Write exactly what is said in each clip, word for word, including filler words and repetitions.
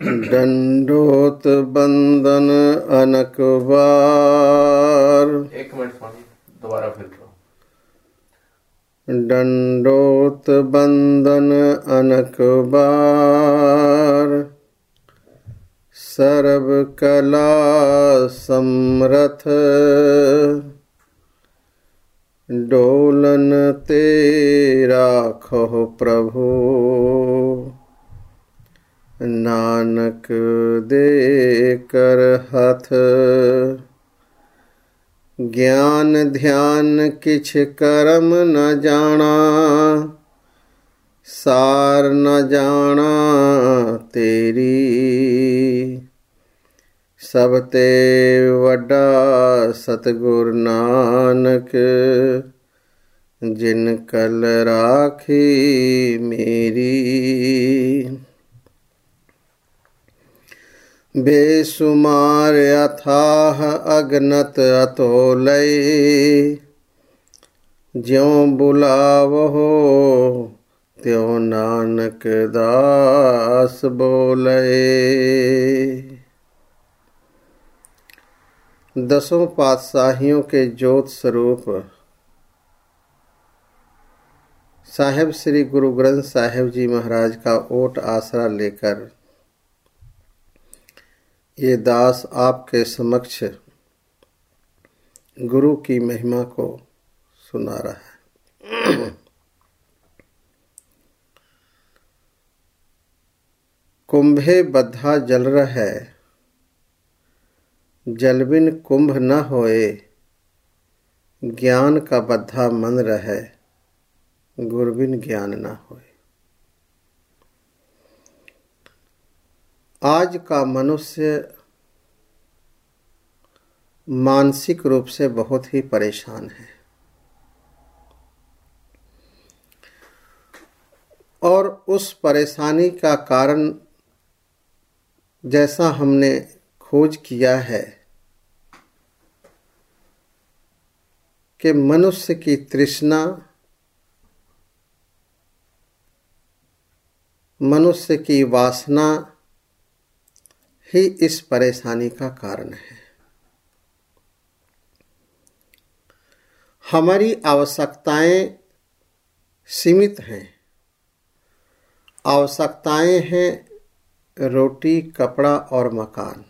दंडोत बंदन अनक बार। एक मिनट स्वामी, दोबारा फिर करो। दंडोत बंदन अनक बार, सर्व कला समरथ, डोलन ते राखो प्रभु, नानक दे कर हथ। ज्ञान ध्यान किछ करम न जाना, सार न जाना तेरी, सब ते वड्डा सतगुर नानक, जिन कल राखी मेरी। बेसुमार अथाह अगनत अतोलय, ज्यों बुलावहो त्यों नानक दास बोले। दसों पातशाहियों के ज्योत स्वरूप साहेब श्री गुरु ग्रंथ साहिब जी महाराज का ओट आसरा लेकर ये दास आपके समक्ष गुरु की महिमा को सुना रहा है। कुंभे बद्धा जल रहे, जल बिन कुंभ न होए, ज्ञान का बद्धा मन रहे, गुर बिन ज्ञान न होए। आज का मनुष्य मानसिक रूप से बहुत ही परेशान है और उस परेशानी का कारण जैसा हमने खोज किया है कि मनुष्य की तृष्णा, मनुष्य की वासना ही इस परेशानी का कारण है। हमारी आवश्यकताएं सीमित हैं। आवश्यकताएं हैं रोटी, कपड़ा और मकान।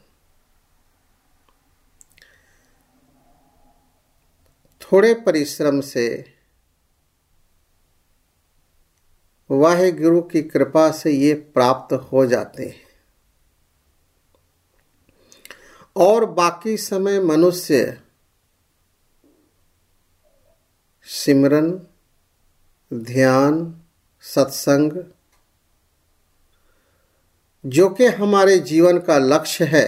थोड़े परिश्रम से वाहेगुरु की कृपा से ये प्राप्त हो जाते हैं और बाकी समय मनुष्य सिमरन, ध्यान, सत्संग, जो कि हमारे जीवन का लक्ष्य है,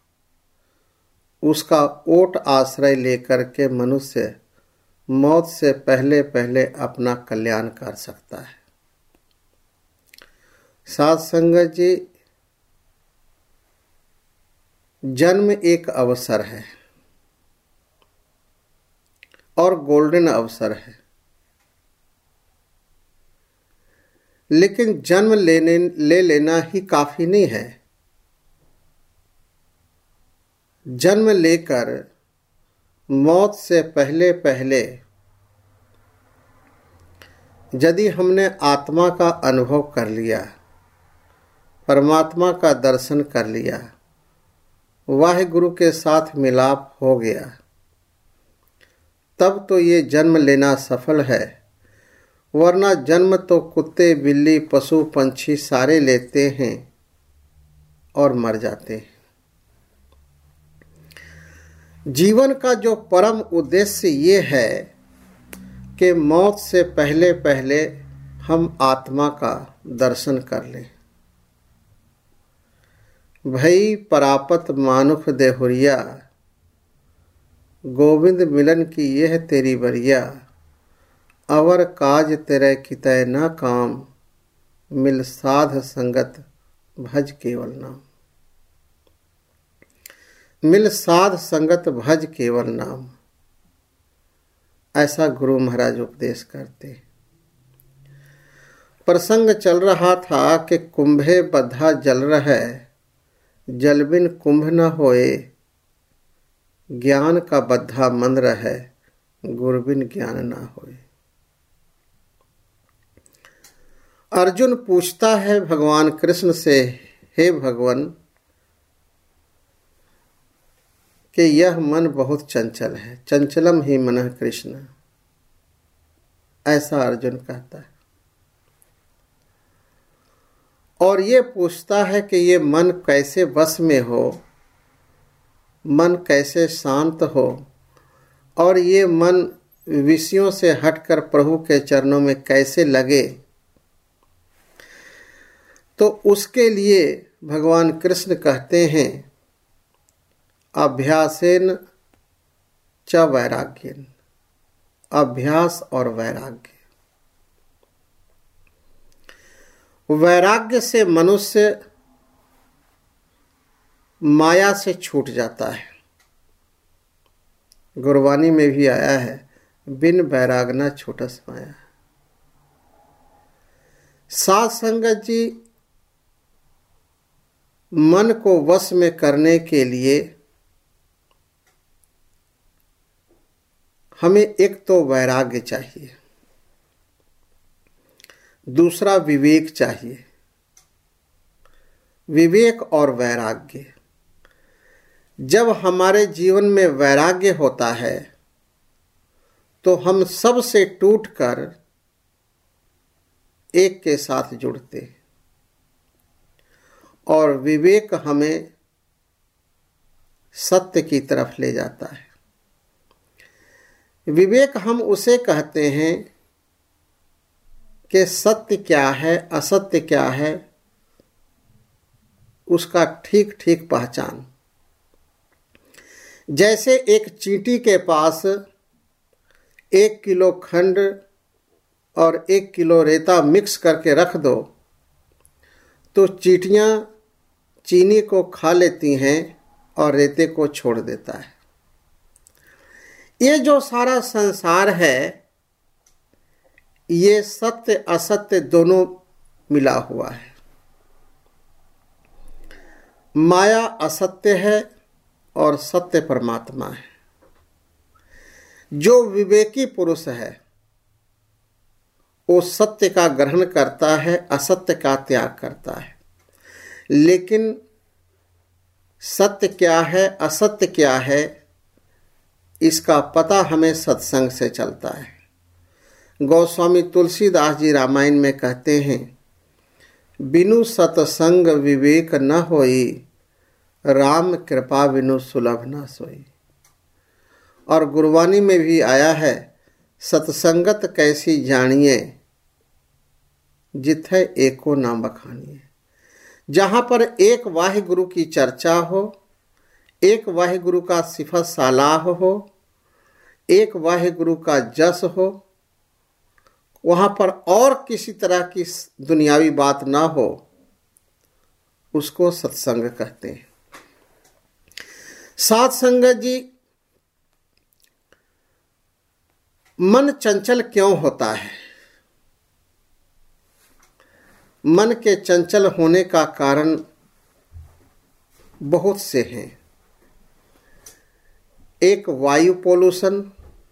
उसका ओट आश्रय लेकर के मनुष्य मौत से पहले पहले अपना कल्याण कर सकता है। साध संगत जी, जन्म एक अवसर है और गोल्डन अवसर है, लेकिन जन्म लेने ले लेना ही काफी नहीं है। जन्म लेकर मौत से पहले पहले यदि हमने आत्मा का अनुभव कर लिया, परमात्मा का दर्शन कर लिया, वाहेगुरु के साथ मिलाप हो गया, तब तो ये जन्म लेना सफल है। वरना जन्म तो कुत्ते, बिल्ली, पशु, पंछी सारे लेते हैं और मर जाते हैं। जीवन का जो परम उद्देश्य ये है कि मौत से पहले पहले हम आत्मा का दर्शन कर लें। भई परापत मानुख देहुरिया, गोविंद मिलन की यह तेरी बरिया, अवर काज तेरे कितै न काम, मिल साध संगत भज केवल नाम। मिल साध संगत भज केवल नाम, ऐसा गुरु महाराज उपदेश करते। प्रसंग चल रहा था कि कुंभे बद्धा जल रहे, जल बिन कुंभ न होए, ज्ञान का बद्धा मन रहे, गुरु बिन ज्ञान ना होए। अर्जुन पूछता है भगवान कृष्ण से, हे भगवान, कि यह मन बहुत चंचल है, चंचलम ही मनः कृष्ण, ऐसा अर्जुन कहता है। और ये पूछता है कि ये मन कैसे वश में हो, मन कैसे शांत हो, और ये मन विषयों से हटकर प्रभु के चरणों में कैसे लगे। तो उसके लिए भगवान कृष्ण कहते हैं, अभ्यासेन च वैराग्येन, अभ्यास और वैराग्य। वैराग्य से मनुष्य माया से छूट जाता है। गुरबानी में भी आया है, बिन वैराग न छूटस माया। साध संगत जी, मन को वश में करने के लिए हमें एक तो वैराग्य चाहिए, दूसरा विवेक चाहिए। विवेक और वैराग्य, जब हमारे जीवन में वैराग्य होता है तो हम सब से टूटकर एक के साथ जुड़ते, और विवेक हमें सत्य की तरफ ले जाता है। विवेक हम उसे कहते हैं कि सत्य क्या है, असत्य क्या है, उसका ठीक ठीक पहचान। जैसे एक चींटी के पास एक किलो खंड और एक किलो रेता मिक्स करके रख दो तो चींटियां चीनी को खा लेती हैं और रेते को छोड़ देता है। ये जो सारा संसार है, ये सत्य असत्य दोनों मिला हुआ है। माया असत्य है और सत्य परमात्मा है। जो विवेकी पुरुष है वो सत्य का ग्रहण करता है, असत्य का त्याग करता है। लेकिन सत्य क्या है, असत्य क्या है, इसका पता हमें सत्संग से चलता है। गोस्वामी तुलसीदास जी रामायण में कहते हैं, बिनु सतसंग विवेक न होई, राम कृपा बिनु सुलभ न सोई। और गुरबानी में भी आया है, सत्संगत कैसी जानिए, जिथे एको नाम बखानिए। जहाँ पर एक वाहे गुरु की चर्चा हो, एक वाहे गुरु का सिफत सालाह हो, एक वाहे गुरु का जस हो, वहाँ पर और किसी तरह की दुनियावी बात ना हो, उसको सत्संग कहते हैं। साध संगत जी, मन चंचल क्यों होता है? मन के चंचल होने का कारण बहुत से हैं। एक वायु पोल्यूशन,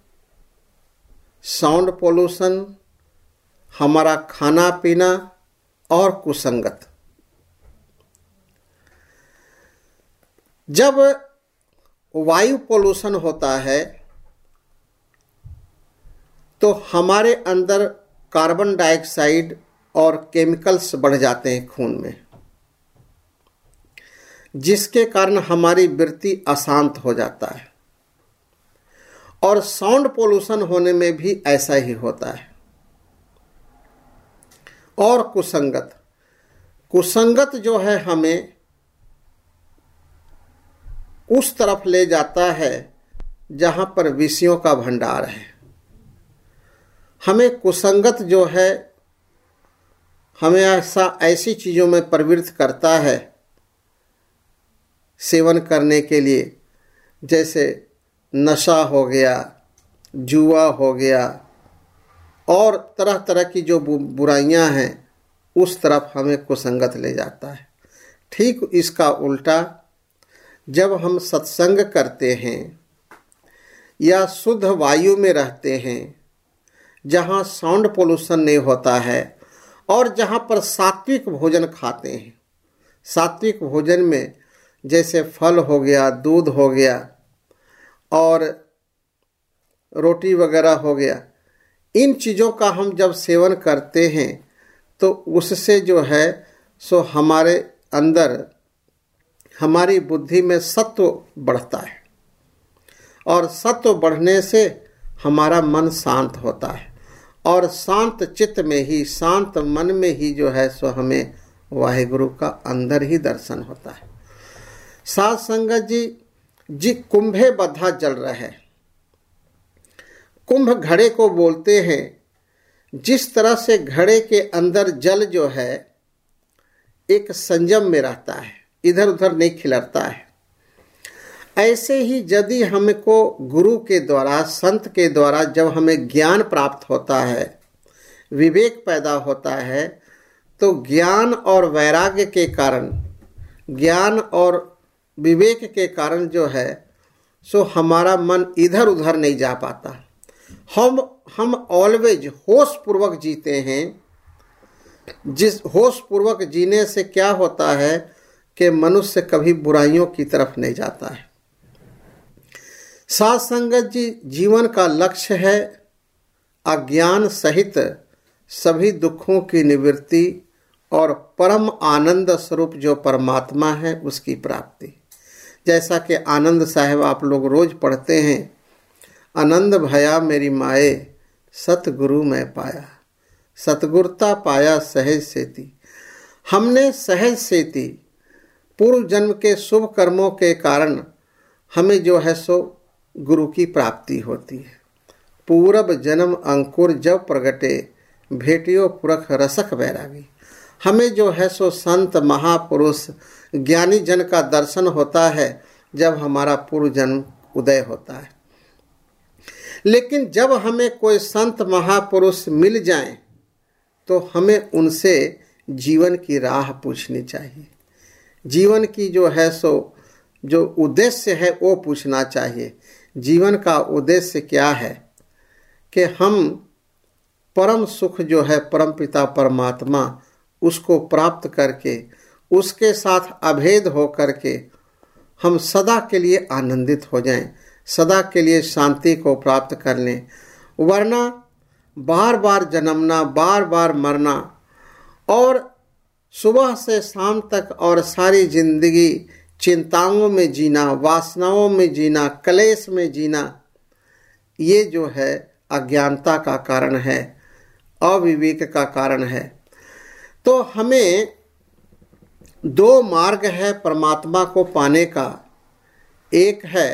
साउंड पोल्यूशन, हमारा खाना पीना और कुसंगत। जब वायु पोल्यूशन होता है तो हमारे अंदर कार्बन डाइऑक्साइड और केमिकल्स बढ़ जाते हैं खून में, जिसके कारण हमारी वृत्ति अशांत हो जाता है। और साउंड पोल्यूशन होने में भी ऐसा ही होता है। और कुसंगत, कुसंगत जो है हमें उस तरफ ले जाता है जहां पर विषयों का भंडार है। हमें कुसंगत जो है हमें ऐसा ऐसी चीज़ों में प्रवृत्त करता है सेवन करने के लिए, जैसे नशा हो गया, जुआ हो गया, और तरह तरह की जो बुराइयां हैं उस तरफ हमें कुसंगत ले जाता है। ठीक इसका उल्टा, जब हम सत्संग करते हैं या शुद्ध वायु में रहते हैं, जहाँ साउंड पोल्यूशन नहीं होता है और जहाँ पर सात्विक भोजन खाते हैं, सात्विक भोजन में जैसे फल हो गया, दूध हो गया और रोटी वगैरह हो गया, इन चीज़ों का हम जब सेवन करते हैं तो उससे जो है सो हमारे अंदर, हमारी बुद्धि में सत्व बढ़ता है और सत्व बढ़ने से हमारा मन शांत होता है और शांत चित्त में ही, शांत मन में ही जो है सो हमें वाहिगुरु का अंदर ही दर्शन होता है। साध संगत जी जी कुंभे बद्धा जल रहा है। कुंभ घड़े को बोलते हैं। जिस तरह से घड़े के अंदर जल जो है एक संयम में रहता है, इधर उधर नहीं खिलरता है, ऐसे ही यदि हमको गुरु के द्वारा, संत के द्वारा जब हमें ज्ञान प्राप्त होता है, विवेक पैदा होता है, तो ज्ञान और वैराग्य के कारण, ज्ञान और विवेक के कारण जो है सो हमारा मन इधर उधर नहीं जा पाता। हम हम ऑलवेज होश पूर्वक जीते हैं। जिस होश पूर्वक जीने से क्या होता है कि मनुष्य कभी बुराइयों की तरफ नहीं जाता है। साध संगत जी, जीवन का लक्ष्य है अज्ञान सहित सभी दुखों की निवृत्ति और परम आनंद स्वरूप जो परमात्मा है उसकी प्राप्ति। जैसा कि आनंद साहिब आप लोग रोज पढ़ते हैं, आनंद भया मेरी माए सतगुरु मैं पाया, सतगुरता पाया सहज सेती। हमने सहज सेती पूर्व जन्म के शुभ कर्मों के कारण हमें जो है सो गुरु की प्राप्ति होती है। पूरब जन्म अंकुर जब प्रगटे भेटियो पुरख रसक बैरागी। हमें जो है सो संत महापुरुष ज्ञानी जन का दर्शन होता है जब हमारा पूर्व जन्म उदय होता है। लेकिन जब हमें कोई संत महापुरुष मिल जाए तो हमें उनसे जीवन की राह पूछनी चाहिए। जीवन की जो है सो जो उद्देश्य है वो पूछना चाहिए। जीवन का उद्देश्य क्या है कि हम परम सुख जो है परम पिता परमात्मा उसको प्राप्त करके उसके साथ अभेद हो करके हम सदा के लिए आनंदित हो जाएं, सदा के लिए शांति को प्राप्त कर लें। वरना बार बार जन्मना, बार बार मरना और सुबह से शाम तक और सारी जिंदगी चिंताओं में जीना, वासनाओं में जीना, क्लेश में जीना, ये जो है अज्ञानता का कारण है, अविवेक का कारण है। तो हमें दो मार्ग है परमात्मा को पाने का, एक है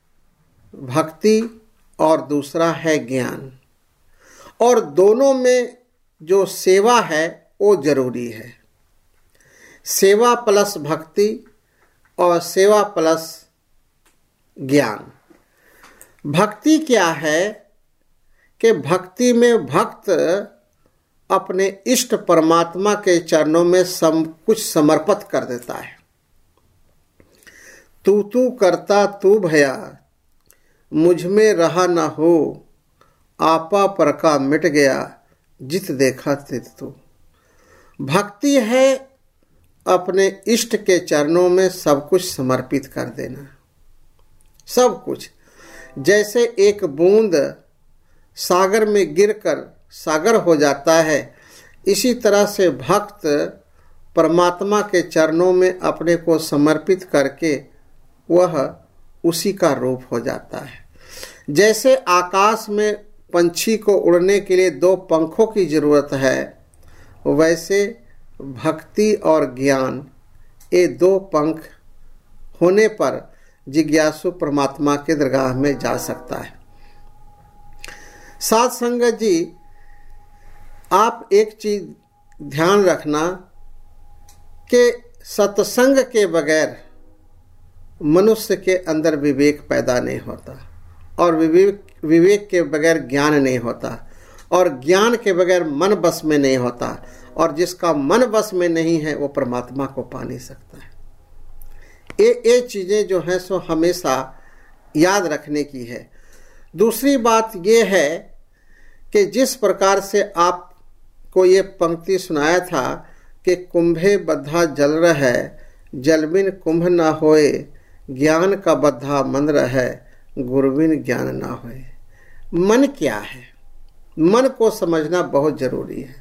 भक्ति और दूसरा है ज्ञान, और दोनों में जो सेवा है वो जरूरी है। सेवा प्लस भक्ति और सेवा प्लस ज्ञान। भक्ति क्या है कि भक्ति में भक्त अपने इष्ट परमात्मा के चरणों में सम कुछ समर्पित कर देता है। तू तू करता तू भया मुझ में रहा न हो, आपा पर का मिट गया जित देखा तित तू। भक्ति है अपने इष्ट के चरणों में सब कुछ समर्पित कर देना, सब कुछ। जैसे एक बूंद सागर में गिरकर सागर हो जाता है, इसी तरह से भक्त परमात्मा के चरणों में अपने को समर्पित करके वह उसी का रूप हो जाता है। जैसे आकाश में पंछी को उड़ने के लिए दो पंखों की जरूरत है, वैसे भक्ति और ज्ञान ये दो पंख होने पर जिज्ञासु परमात्मा के दरगाह में जा सकता है। साध संगत जी, आप एक चीज ध्यान रखना कि सत्संग के बगैर मनुष्य के अंदर विवेक पैदा नहीं होता, और विवेक विवेक के बगैर ज्ञान नहीं होता, और ज्ञान के बगैर मन बस में नहीं होता, और जिसका मन बस में नहीं है वो परमात्मा को पा नहीं सकता है। ये ये चीज़ें जो हैं सो हमेशा याद रखने की है। दूसरी बात ये है कि जिस प्रकार से आपको ये पंक्ति सुनाया था कि कुंभे बद्धा जल रहे, जलबिन कुंभ ना होए, ज्ञान का बद्धा मन रहे, गुरुबिन ज्ञान ना होए। मन क्या है? मन को समझना बहुत जरूरी है।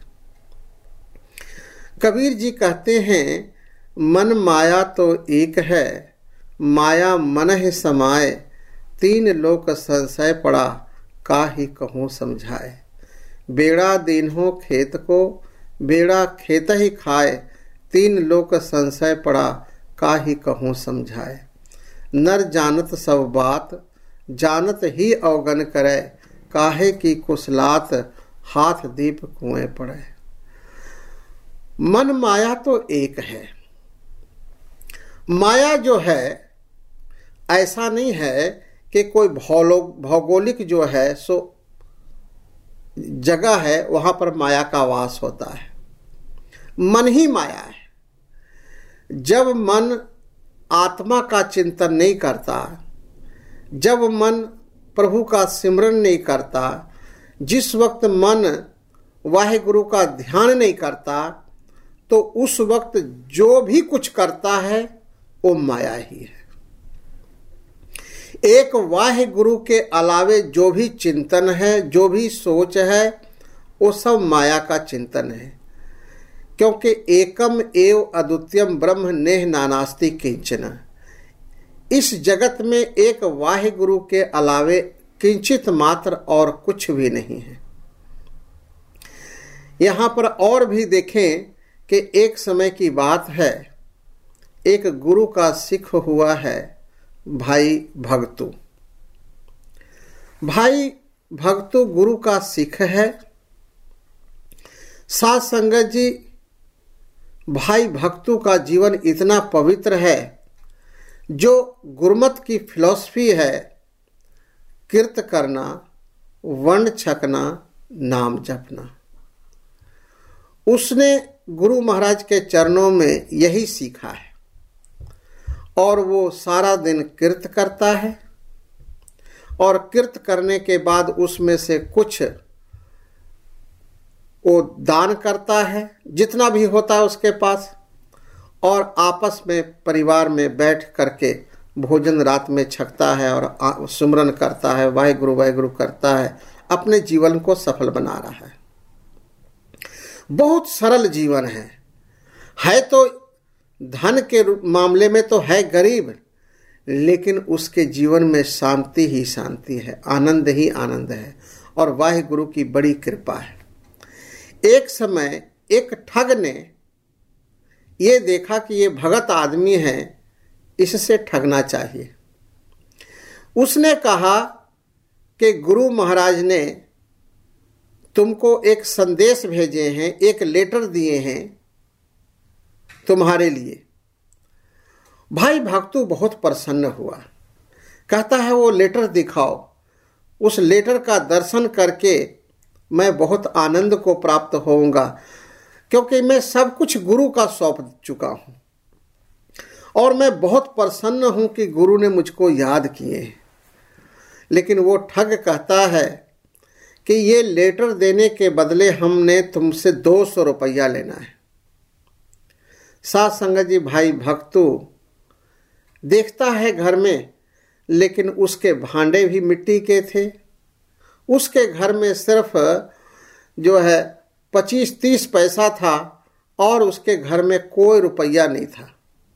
कबीर जी कहते हैं, मन माया तो एक है, माया मन ही समाए, तीन लोक संशय पड़ा, काहि कहूँ समझाए। बेड़ा दीन्हो खेत को, बेड़ा खेत ही खाए, तीन लोक संशय पड़ा, काहि कहूँ समझाए। नर जानत सब बात, जानत ही अवगन करे, काहे की कुशलात, हाथ दीप कुएं पड़े। मन माया तो एक है। माया जो है ऐसा नहीं है कि कोई भौगोलिक जो है सो जगह है वहां पर माया का वास होता है। मन ही माया है। जब मन आत्मा का चिंतन नहीं करता, जब मन प्रभु का सिमरन नहीं करता, जिस वक्त मन वाहिगुरु का ध्यान नहीं करता, तो उस वक्त जो भी कुछ करता है वो माया ही है। एक वाहे गुरु के अलावे जो भी चिंतन है, जो भी सोच है, वो सब माया का चिंतन है। क्योंकि एकम एव अद्वितीयम ब्रह्म नेह नानास्ति किंचन। इस जगत में एक वाहे गुरु के अलावे किंचित मात्र और कुछ भी नहीं है। यहाँ पर और भी देखें कि एक समय की बात है, एक गुरु का सिख हुआ है भाई भगतू। भाई भगतू गुरु का सिख है। साथ संगत जी, भाई भगतू का जीवन इतना पवित्र है, जो गुरमत की फिलॉसफी है, कीर्त करना, वर्ण छकना, नाम जपना। उसने गुरु महाराज के चरणों में यही सीखा है और वो सारा दिन कीर्त करता है और कीर्त करने के बाद उसमें से कुछ वो दान करता है, जितना भी होता है उसके पास, और आपस में परिवार में बैठ करके भोजन रात में छकता है और सुमरन करता है, वाहिगुरु वाहिगुरु करता है, अपने जीवन को सफल बना रहा है। बहुत सरल जीवन है। है तो धन के मामले में तो है गरीब, लेकिन उसके जीवन में शांति ही शांति है, आनंद ही आनंद है, और वाहिगुरु की बड़ी कृपा है। एक समय एक ठग ने ये देखा कि ये भगत आदमी है, इससे ठगना चाहिए। उसने कहा कि गुरु महाराज ने तुमको एक संदेश भेजे हैं, एक लेटर दिए हैं तुम्हारे लिए। भाई भक्तू बहुत प्रसन्न हुआ, कहता है वो लेटर दिखाओ। उस लेटर का दर्शन करके मैं बहुत आनंद को प्राप्त होऊंगा, क्योंकि मैं सब कुछ गुरु का सौंप चुका हूं और मैं बहुत प्रसन्न हूं कि गुरु ने मुझको याद किए। लेकिन वो ठग कहता है कि ये लेटर देने के बदले हमने तुमसे दो सौ रुपया लेना है। साथ संगत जी, भाई भक्तू देखता है घर में, लेकिन उसके भांडे भी मिट्टी के थे। उसके घर में सिर्फ जो है पच्चीस तीस पैसा था और उसके घर में कोई रुपया नहीं था।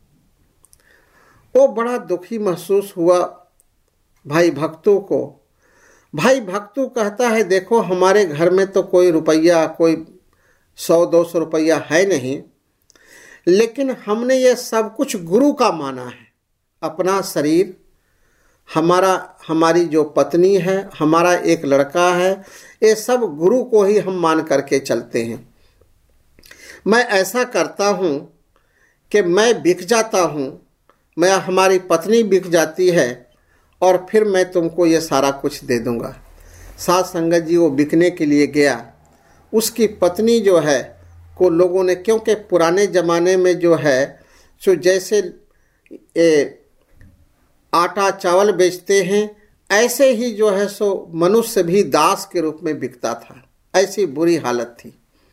वो बड़ा दुखी महसूस हुआ भाई भक्तू को। भाई भक्तू कहता है, देखो हमारे घर में तो कोई रुपया, कोई सौ दो सौ रुपया है नहीं, लेकिन हमने ये सब कुछ गुरु का माना है। अपना शरीर, हमारा हमारी जो पत्नी है, हमारा एक लड़का है, ये सब गुरु को ही हम मान करके चलते हैं। मैं ऐसा करता हूँ कि मैं बिक जाता हूँ, मैं हमारी पत्नी बिक जाती है और फिर मैं तुमको ये सारा कुछ दे दूँगा। साथ संगत जी, वो बिकने के लिए गया। उसकी पत्नी जो है को लोगों ने, क्योंकि पुराने ज़माने में जो है सो जैसे ये आटा चावल बेचते हैं, ऐसे ही जो है सो मनुष्य भी दास के रूप में बिकता था। ऐसी बुरी हालत थी।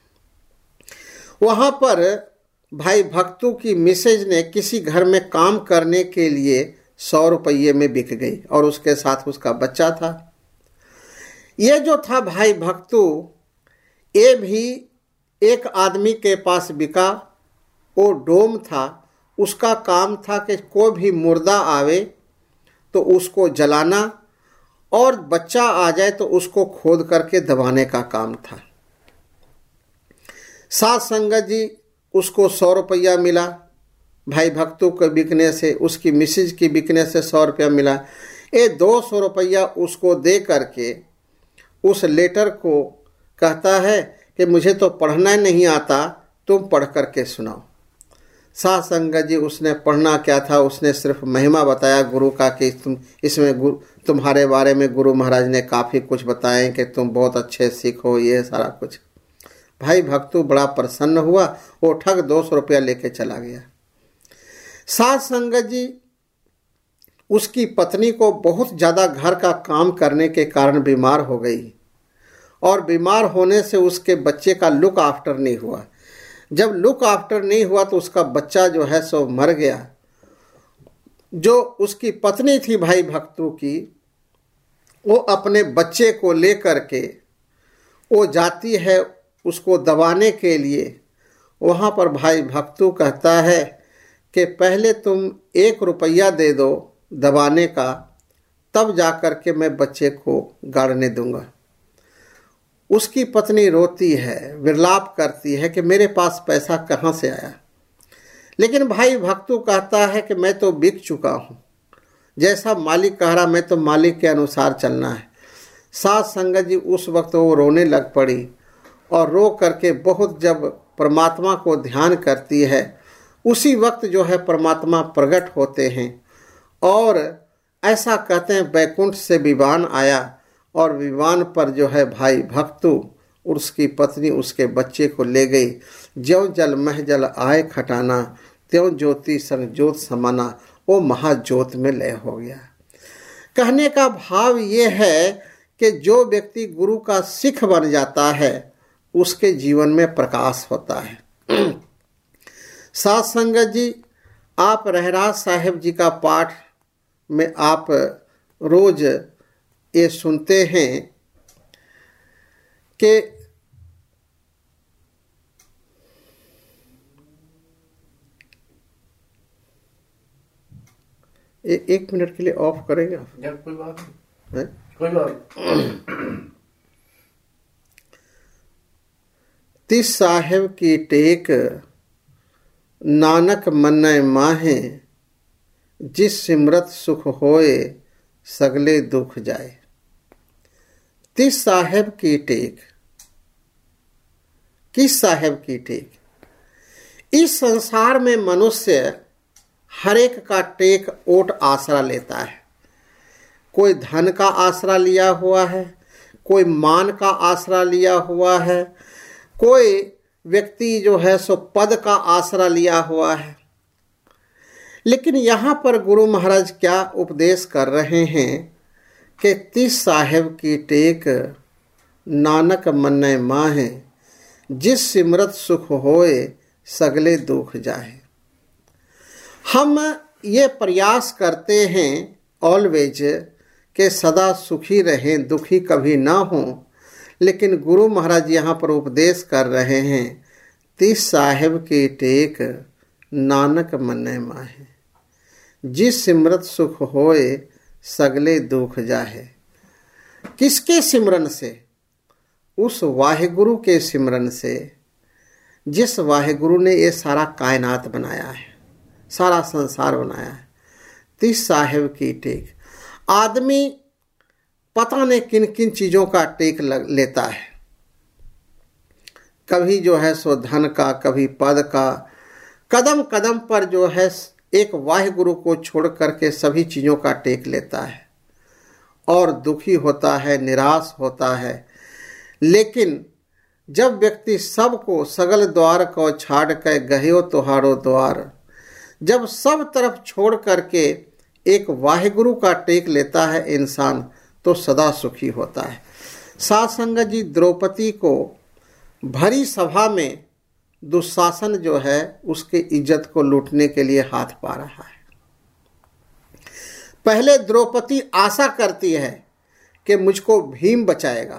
वहाँ पर भाई भक्तू की मिसेज ने किसी घर में काम करने के लिए सौ रुपये में बिक गई और उसके साथ उसका बच्चा था। ये जो था भाई भक्तू, ये भी एक आदमी के पास बिका। वो डोम था, उसका काम था कि कोई भी मुर्दा आवे तो उसको जलाना और बच्चा आ जाए तो उसको खोद करके दबाने का काम था। साथ संगत जी उसको सौ रुपया मिला, भाई भक्तू के बिकने से, उसकी मिसेज की बिकने से सौ रुपया मिला। ये दो सौ रुपया उसको दे करके उस लेटर को कहता है कि मुझे तो पढ़ना नहीं आता, तुम पढ़ करके सुनाओ। साथ संगत जी उसने पढ़ना क्या था, उसने सिर्फ महिमा बताया गुरु का कि तुम इसमें गुरु तुम्हारे बारे में गुरु महाराज ने काफ़ी कुछ बताएं कि तुम बहुत अच्छे सिख हो, ये सारा कुछ। भाई भक्तू बड़ा प्रसन्न हुआ, वो ठग दो सौ रुपया लेके चला गया। साथ संगत जी उसकी पत्नी को बहुत ज़्यादा घर का काम करने के कारण बीमार हो गई और बीमार होने से उसके बच्चे का लुक आफ्टर नहीं हुआ। जब लुक आफ्टर नहीं हुआ तो उसका बच्चा जो है सो मर गया। जो उसकी पत्नी थी भाई भक्तू की, वो अपने बच्चे को लेकर के वो जाती है उसको दबाने के लिए। वहाँ पर भाई भक्तू कहता है कि पहले तुम एक रुपया दे दो दबाने का, तब जा कर के मैं बच्चे को गाड़ने दूंगा। उसकी पत्नी रोती है, विलाप करती है कि मेरे पास पैसा कहाँ से आया। लेकिन भाई भक्तू कहता है कि मैं तो बिक चुका हूँ, जैसा मालिक कह रहा मैं तो मालिक के अनुसार चलना है। साथ संगत जी उस वक्त वो रोने लग पड़ी और रो करके बहुत जब परमात्मा को ध्यान करती है, उसी वक्त जो है परमात्मा प्रकट होते हैं और ऐसा कहते हैं बैकुंठ से विमान आया और विमान पर जो है भाई भक्तू उसकी पत्नी उसके बच्चे को ले गई। ज्यों जल मह जल आए खटाना, त्यों ज्योति संग ज्योत समाना, वो महाज्योत में लय हो गया। कहने का भाव ये है कि जो व्यक्ति गुरु का सिख बन जाता है उसके जीवन में प्रकाश होता है। साथ संगत जी आप रहराज साहिब जी का पाठ में आप रोज ये सुनते हैं कि ए, एक मिनट के लिए ऑफ करेंगे आप? जब कोई बात नहीं, कोई बात। तिस साहेब की टेक नानक मन्नय माहे, जिस सिमरत सुख होए सगले दुख जाए। तिस साहेब की टेक, किस साहेब की टेक? इस संसार में मनुष्य हर एक का टेक ओट आसरा लेता है। कोई धन का आसरा लिया हुआ है, कोई मान का आसरा लिया हुआ है, कोई व्यक्ति जो है सो पद का आसरा लिया हुआ है। लेकिन यहाँ पर गुरु महाराज क्या उपदेश कर रहे हैं कि तिस साहेब की टेक नानक मन्नय माहे, जिस सिमरत सुख होए सगले दुख जाए। हम ये प्रयास करते हैं ऑलवेज कि सदा सुखी रहें, दुखी कभी ना हों। लेकिन गुरु महाराज यहाँ पर उपदेश कर रहे हैं तिस साहेब की टेक नानक मन्नय माहे, जिस सिमरत सुख होए सगले दुख जाहे। किसके सिमरन से? उस वाहिगुरु के सिमरन से, जिस वाहिगुरु ने ये सारा कायनात बनाया है, सारा संसार बनाया है। तिस साहेब की टेक। आदमी पता नहीं किन किन चीज़ों का टेक लेता है, कभी जो है सो धन का, कभी पद का। कदम कदम पर जो है एक वाहिगुरु को छोड़ करके सभी चीज़ों का टेक लेता है और दुखी होता है, निराश होता है। लेकिन जब व्यक्ति सबको सगल द्वार को छाड़ कर गयो तुहारो द्वार, जब सब तरफ छोड़ करके एक वाहिगुरु का टेक लेता है इंसान तो सदा सुखी होता है। साध संगत जी, द्रौपदी को भरी सभा में दुशासन जो है उसके इज्जत को लूटने के लिए हाथ पा रहा है। पहले द्रौपदी आशा करती है कि मुझको भीम बचाएगा,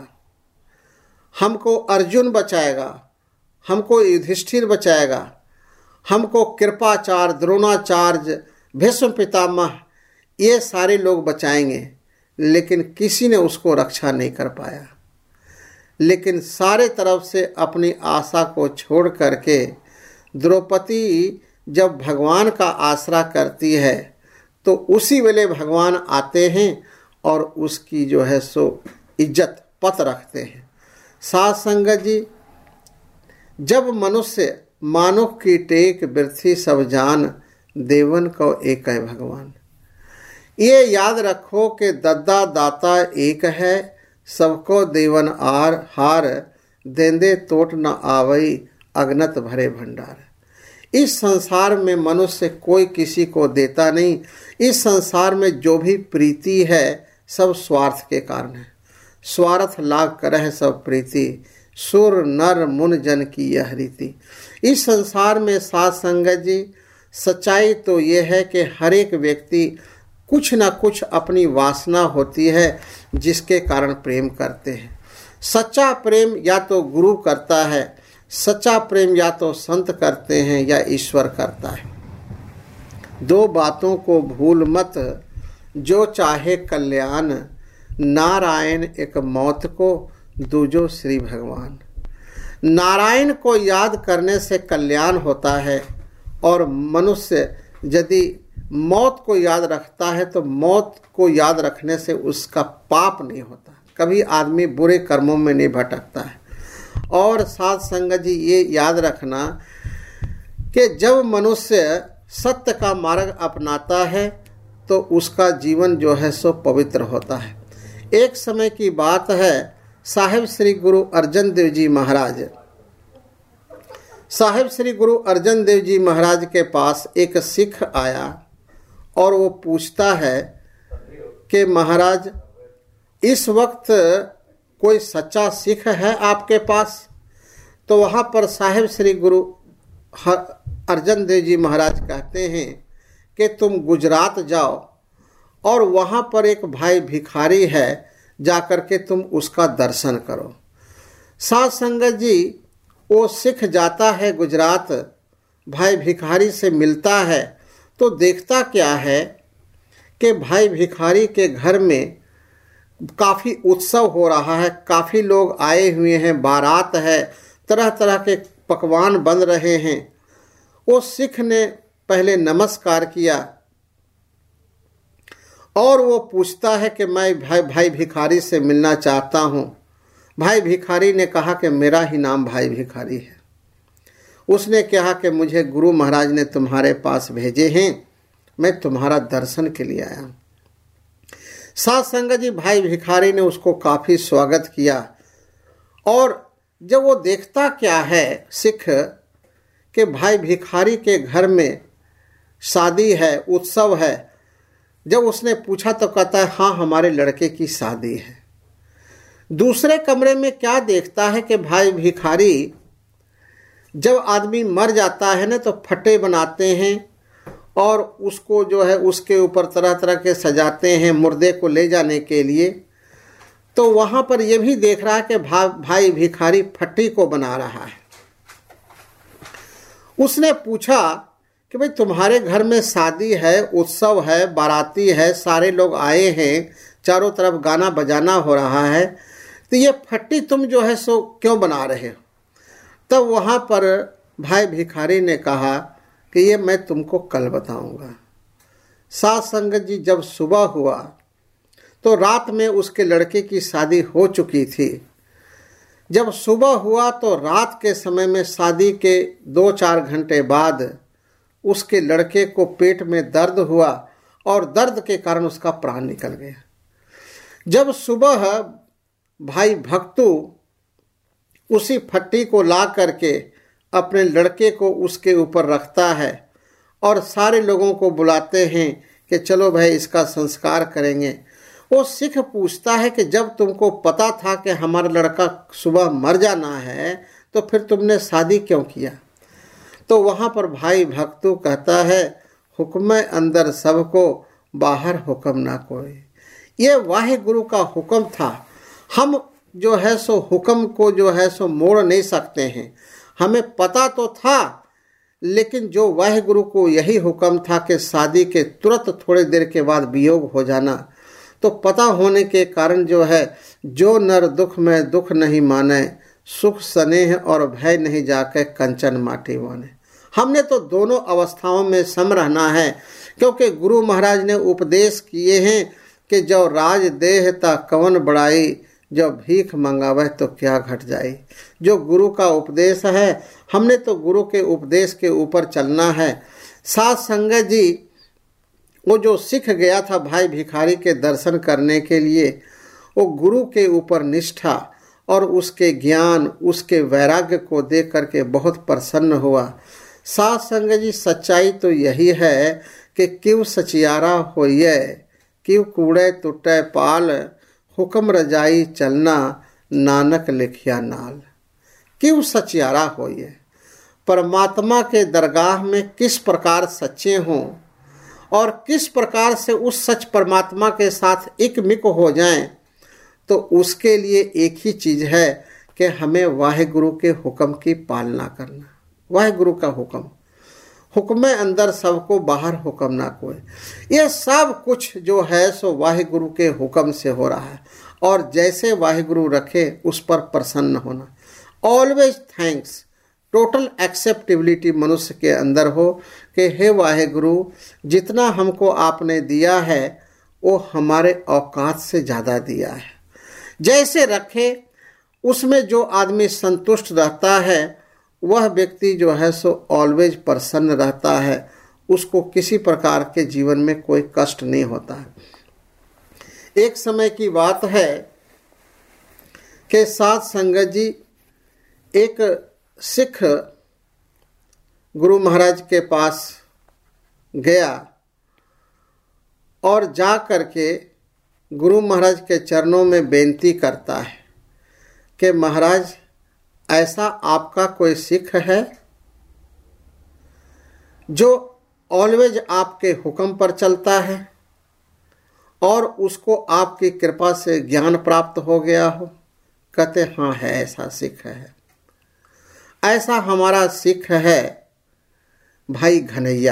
हमको अर्जुन बचाएगा, हमको युधिष्ठिर बचाएगा, हमको कृपाचार्य, द्रोणाचार्य, भीष्म पितामह, ये सारे लोग बचाएंगे, लेकिन किसी ने उसको रक्षा नहीं कर पाया। लेकिन सारे तरफ से अपनी आशा को छोड़ करके द्रौपदी जब भगवान का आसरा करती है तो उसी वेले भगवान आते हैं और उसकी जो है सो इज्जत पत रखते हैं। साध संगत जी, जब मनुष्य मानो की टेक बिरथी सब जान, देवन को एक है भगवान। ये याद रखो कि दद्दा दाता एक है, सबको देवन आर हार, देंदे तोट न आवई, अगनत भरे भंडार। इस संसार में मनुष्य कोई किसी को देता नहीं। इस संसार में जो भी प्रीति है सब स्वार्थ के कारण है। स्वार्थ लाग करह सब प्रीति, सुर नर मुन जन की यह रीति। इस संसार में साध संगत जी, सच्चाई तो ये है कि हर एक व्यक्ति कुछ ना कुछ अपनी वासना होती है जिसके कारण प्रेम करते हैं। सच्चा प्रेम या तो गुरु करता है, सच्चा प्रेम या तो संत करते हैं या ईश्वर करता है। दो बातों को भूल मत, जो चाहे कल्याण, नारायण एक मौत को, दूजो श्री भगवान। नारायण को याद करने से कल्याण होता है और मनुष्य यदि मौत को याद रखता है तो मौत को याद रखने से उसका पाप नहीं होता, कभी आदमी बुरे कर्मों में नहीं भटकता है। और साध संगत जी, ये याद रखना कि जब मनुष्य सत्य का मार्ग अपनाता है तो उसका जीवन जो है सो पवित्र होता है। एक समय की बात है, साहिब श्री गुरु अर्जन देव जी महाराज साहिब श्री गुरु अर्जन देव जी महाराज के पास एक सिख आया और वो पूछता है कि महाराज, इस वक्त कोई सच्चा सिख है आपके पास? तो वहाँ पर साहिब श्री गुरु अर्जन देव जी महाराज कहते हैं कि तुम गुजरात जाओ और वहाँ पर एक भाई भिखारी है, जाकर के तुम उसका दर्शन करो। साध संगत जी, वो सिख जाता है गुजरात, भाई भिखारी से मिलता है तो देखता क्या है कि भाई भिखारी के घर में काफ़ी उत्सव हो रहा है, काफ़ी लोग आए हुए हैं, बारात है, तरह तरह के पकवान बन रहे हैं। वो सिख ने पहले नमस्कार किया और वो पूछता है कि मैं भाई भाई भिखारी से मिलना चाहता हूँ। भाई भिखारी ने कहा कि मेरा ही नाम भाई भिखारी है। उसने कहा कि मुझे गुरु महाराज ने तुम्हारे पास भेजे हैं, मैं तुम्हारा दर्शन के लिए आया। साध संगत जी, भाई भिखारी ने उसको काफ़ी स्वागत किया और जब वो देखता क्या है सिख कि भाई भिखारी के घर में शादी है, उत्सव है, जब उसने पूछा तो कहता है हाँ, हमारे लड़के की शादी है। दूसरे कमरे में क्या देखता है कि भाई भिखारी जब आदमी मर जाता है ना तो फटे बनाते हैं और उसको जो है उसके ऊपर तरह तरह के सजाते हैं मुर्दे को ले जाने के लिए। तो वहाँ पर यह भी देख रहा है कि भा, भाई भिखारी फट्टी को बना रहा है। उसने पूछा कि भाई तुम्हारे घर में शादी है, उत्सव है, बाराती है, सारे लोग आए हैं, चारों तरफ गाना बजाना हो रहा है, तो ये फट्टी तुम जो है सो क्यों बना रहे हो? तब वहाँ पर भाई भिखारी ने कहा कि ये मैं तुमको कल बताऊंगा। साध संगत जी, जब सुबह हुआ तो रात में उसके लड़के की शादी हो चुकी थी। जब सुबह हुआ तो रात के समय में शादी के दो चार घंटे बाद उसके लड़के को पेट में दर्द हुआ और दर्द के कारण उसका प्राण निकल गया। जब सुबह भाई भक्तू उसी फट्टी को ला करके अपने लड़के को उसके ऊपर रखता है और सारे लोगों को बुलाते हैं कि चलो भाई इसका संस्कार करेंगे। वो सिख पूछता है कि जब तुमको पता था कि हमारा लड़का सुबह मर जाना है तो फिर तुमने शादी क्यों किया? तो वहाँ पर भाई भक्तू कहता है, हुक्म अंदर सबको, बाहर हुक्म ना कोई। ये वाहे गुरु का हुक्म था। हम जो है सो हुक्म को जो है सो मोड़ नहीं सकते हैं। हमें पता तो था, लेकिन जो वाहे गुरु को यही हुक्म था कि शादी के तुरंत थोड़ी देर के बाद वियोग हो जाना, तो पता होने के कारण जो है, जो नर दुख में दुख नहीं माने, सुख स्नेह और भय नहीं जाके कंचन माटी माने। हमने तो दोनों अवस्थाओं में सम रहना है, क्योंकि गुरु महाराज ने उपदेश किए हैं कि जो राज देह ता कवन बड़ाई, जो भीख मंगावे तो क्या घट जाए। जो गुरु का उपदेश है, हमने तो गुरु के उपदेश के ऊपर चलना है। साथ संगत जी, वो जो सिख गया था भाई भिखारी के दर्शन करने के लिए, वो गुरु के ऊपर निष्ठा और उसके ज्ञान, उसके वैराग्य को देख करके बहुत प्रसन्न हुआ। साथ संगत जी, सच्चाई तो यही है कि क्यों सचियारा होइए, क्यों कूड़े टूटे पाल, हुक्म रजाई चलना, नानक लिखिया नाल। क्यों सचियारा होइए, परमात्मा के दरगाह में किस प्रकार सच्चे हों और किस प्रकार से उस सच परमात्मा के साथ एक मिक हो जाएं, तो उसके लिए एक ही चीज़ है कि हमें वाहेगुरु के हुक्म की पालना करना। वाहेगुरु का हुक्म, हुक्म अंदर सबको, बाहर हुक्म ना कोई। ये सब कुछ जो है सो वाहेगुरु के हुक्म से हो रहा है, और जैसे वाहेगुरु रखे उस पर प्रसन्न होना। ऑलवेज थैंक्स, टोटल एक्सेप्टेबिलिटी मनुष्य के अंदर हो कि हे वाहेगुरु, जितना हमको आपने दिया है वो हमारे औकात से ज़्यादा दिया है। जैसे रखे उसमें जो आदमी संतुष्ट रहता है, वह व्यक्ति जो है सो ऑलवेज प्रसन्न रहता है। उसको किसी प्रकार के जीवन में कोई कष्ट नहीं होता है। एक समय की बात है कि साथ संगत जी, एक सिख गुरु महाराज के पास गया और जा कर के गुरु महाराज के चरणों में बेनती करता है कि महाराज, ऐसा आपका कोई सिख है जो ऑलवेज आपके हुक्म पर चलता है और उसको आपकी कृपा से ज्ञान प्राप्त हो गया हो? कहते हाँ है, ऐसा सिख है। ऐसा हमारा सिख है भाई घनैया।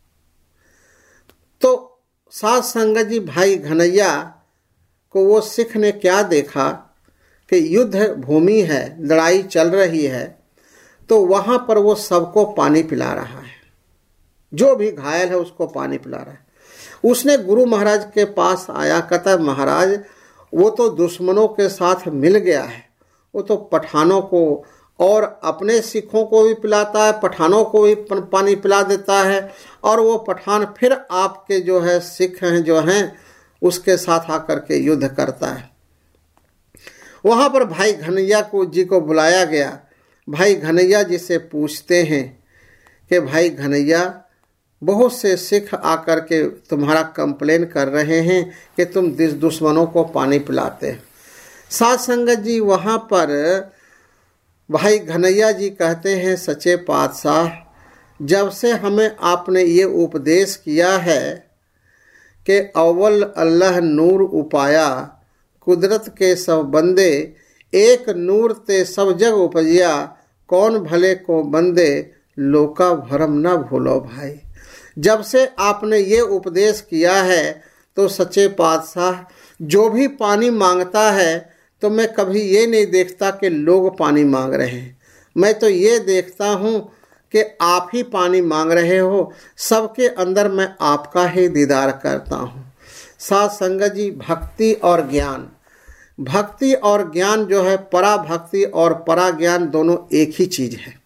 तो साथ संगत जी, भाई घनैया को वो सिख ने क्या देखा कि युद्ध भूमि है, लड़ाई चल रही है, तो वहाँ पर वो सबको पानी पिला रहा है, जो भी घायल है उसको पानी पिला रहा है। उसने गुरु महाराज के पास आया, कहता महाराज, वो तो दुश्मनों के साथ मिल गया है, वो तो पठानों को और अपने सिखों को भी पिलाता है, पठानों को भी पानी पिला देता है, और वो पठान फिर आपके जो है सिख हैं जो हैं उसके साथ आकर के युद्ध करता है। वहाँ पर भाई घनैया को जी को बुलाया गया। भाई घनैया जी से पूछते हैं कि भाई घनैया, बहुत से सिख आकर के तुम्हारा कंप्लेन कर रहे हैं कि तुम दुश्मनों को पानी पिलाते हैं। साथ संगत जी, वहाँ पर भाई घनैया जी कहते हैं, सच्चे पातशाह, जब से हमें आपने ये उपदेश किया है कि अव्वल अल्लाह नूर उपाया, कुदरत के सब बंदे, एक नूर ते सब जग उपजिया, कौन भले को बंदे, लोका भरम ना भूलो भाई। जब से आपने ये उपदेश किया है तो सच्चे पातशाह, जो भी पानी मांगता है तो मैं कभी ये नहीं देखता कि लोग पानी मांग रहे हैं, मैं तो ये देखता हूँ कि आप ही पानी मांग रहे हो। सबके अंदर मैं आपका ही दीदार करता हूँ। साथ संगत जी, भक्ति और ज्ञान, भक्ति और ज्ञान जो है, परा भक्ति और परा ज्ञान दोनों एक ही चीज़ है।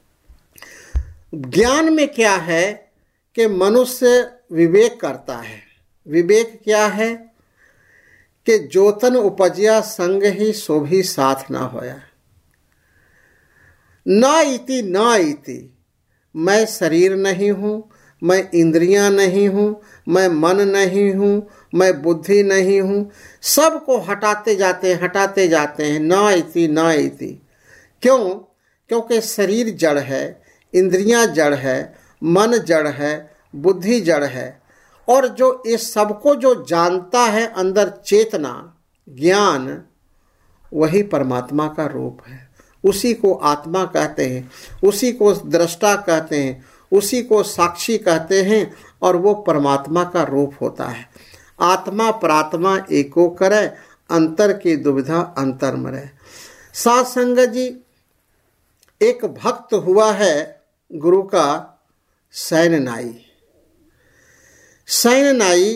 ज्ञान में क्या है कि मनुष्य विवेक करता है। विवेक क्या है कि जोतन उपजिया संग ही शोभी साथ ना होया। ना इति ना इति, मैं शरीर नहीं हूँ, मैं इंद्रियां नहीं हूँ, मैं मन नहीं हूँ, मैं बुद्धि नहीं हूँ, सबको हटाते जाते हैं हटाते जाते हैं, ना इति ना इति। क्यों? क्योंकि शरीर जड़ है, इंद्रियां जड़ है, मन जड़ है, बुद्धि जड़ है, और जो इस सबको जो जानता है अंदर चेतना ज्ञान, वही परमात्मा का रूप है। उसी को आत्मा कहते हैं, उसी को दृष्टा कहते हैं, उसी को साक्षी कहते हैं, और वो परमात्मा का रूप होता है। आत्मा प्रात्मा एको करे, अंतर की दुविधा अंतर मरे। साध संगत जी, एक भक्त हुआ है गुरु का सैन नाई। सैन नाई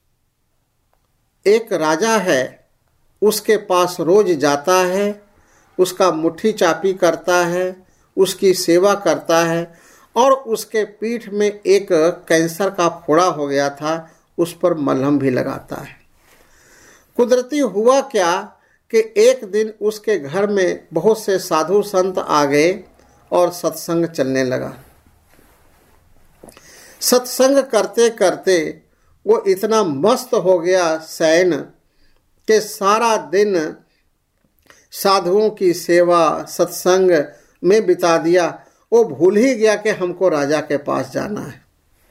एक राजा है, उसके पास रोज जाता है, उसका मुट्ठी चापी करता है, उसकी सेवा करता है, और उसके पीठ में एक कैंसर का फोड़ा हो गया था, उस पर मलहम भी लगाता है। कुदरती हुआ क्या कि एक दिन उसके घर में बहुत से साधु संत आ गए और सत्संग चलने लगा। सत्संग करते करते वो इतना मस्त हो गया सैन कि सारा दिन साधुओं की सेवा सत्संग में बिता दिया। वो भूल ही गया कि हमको राजा के पास जाना है।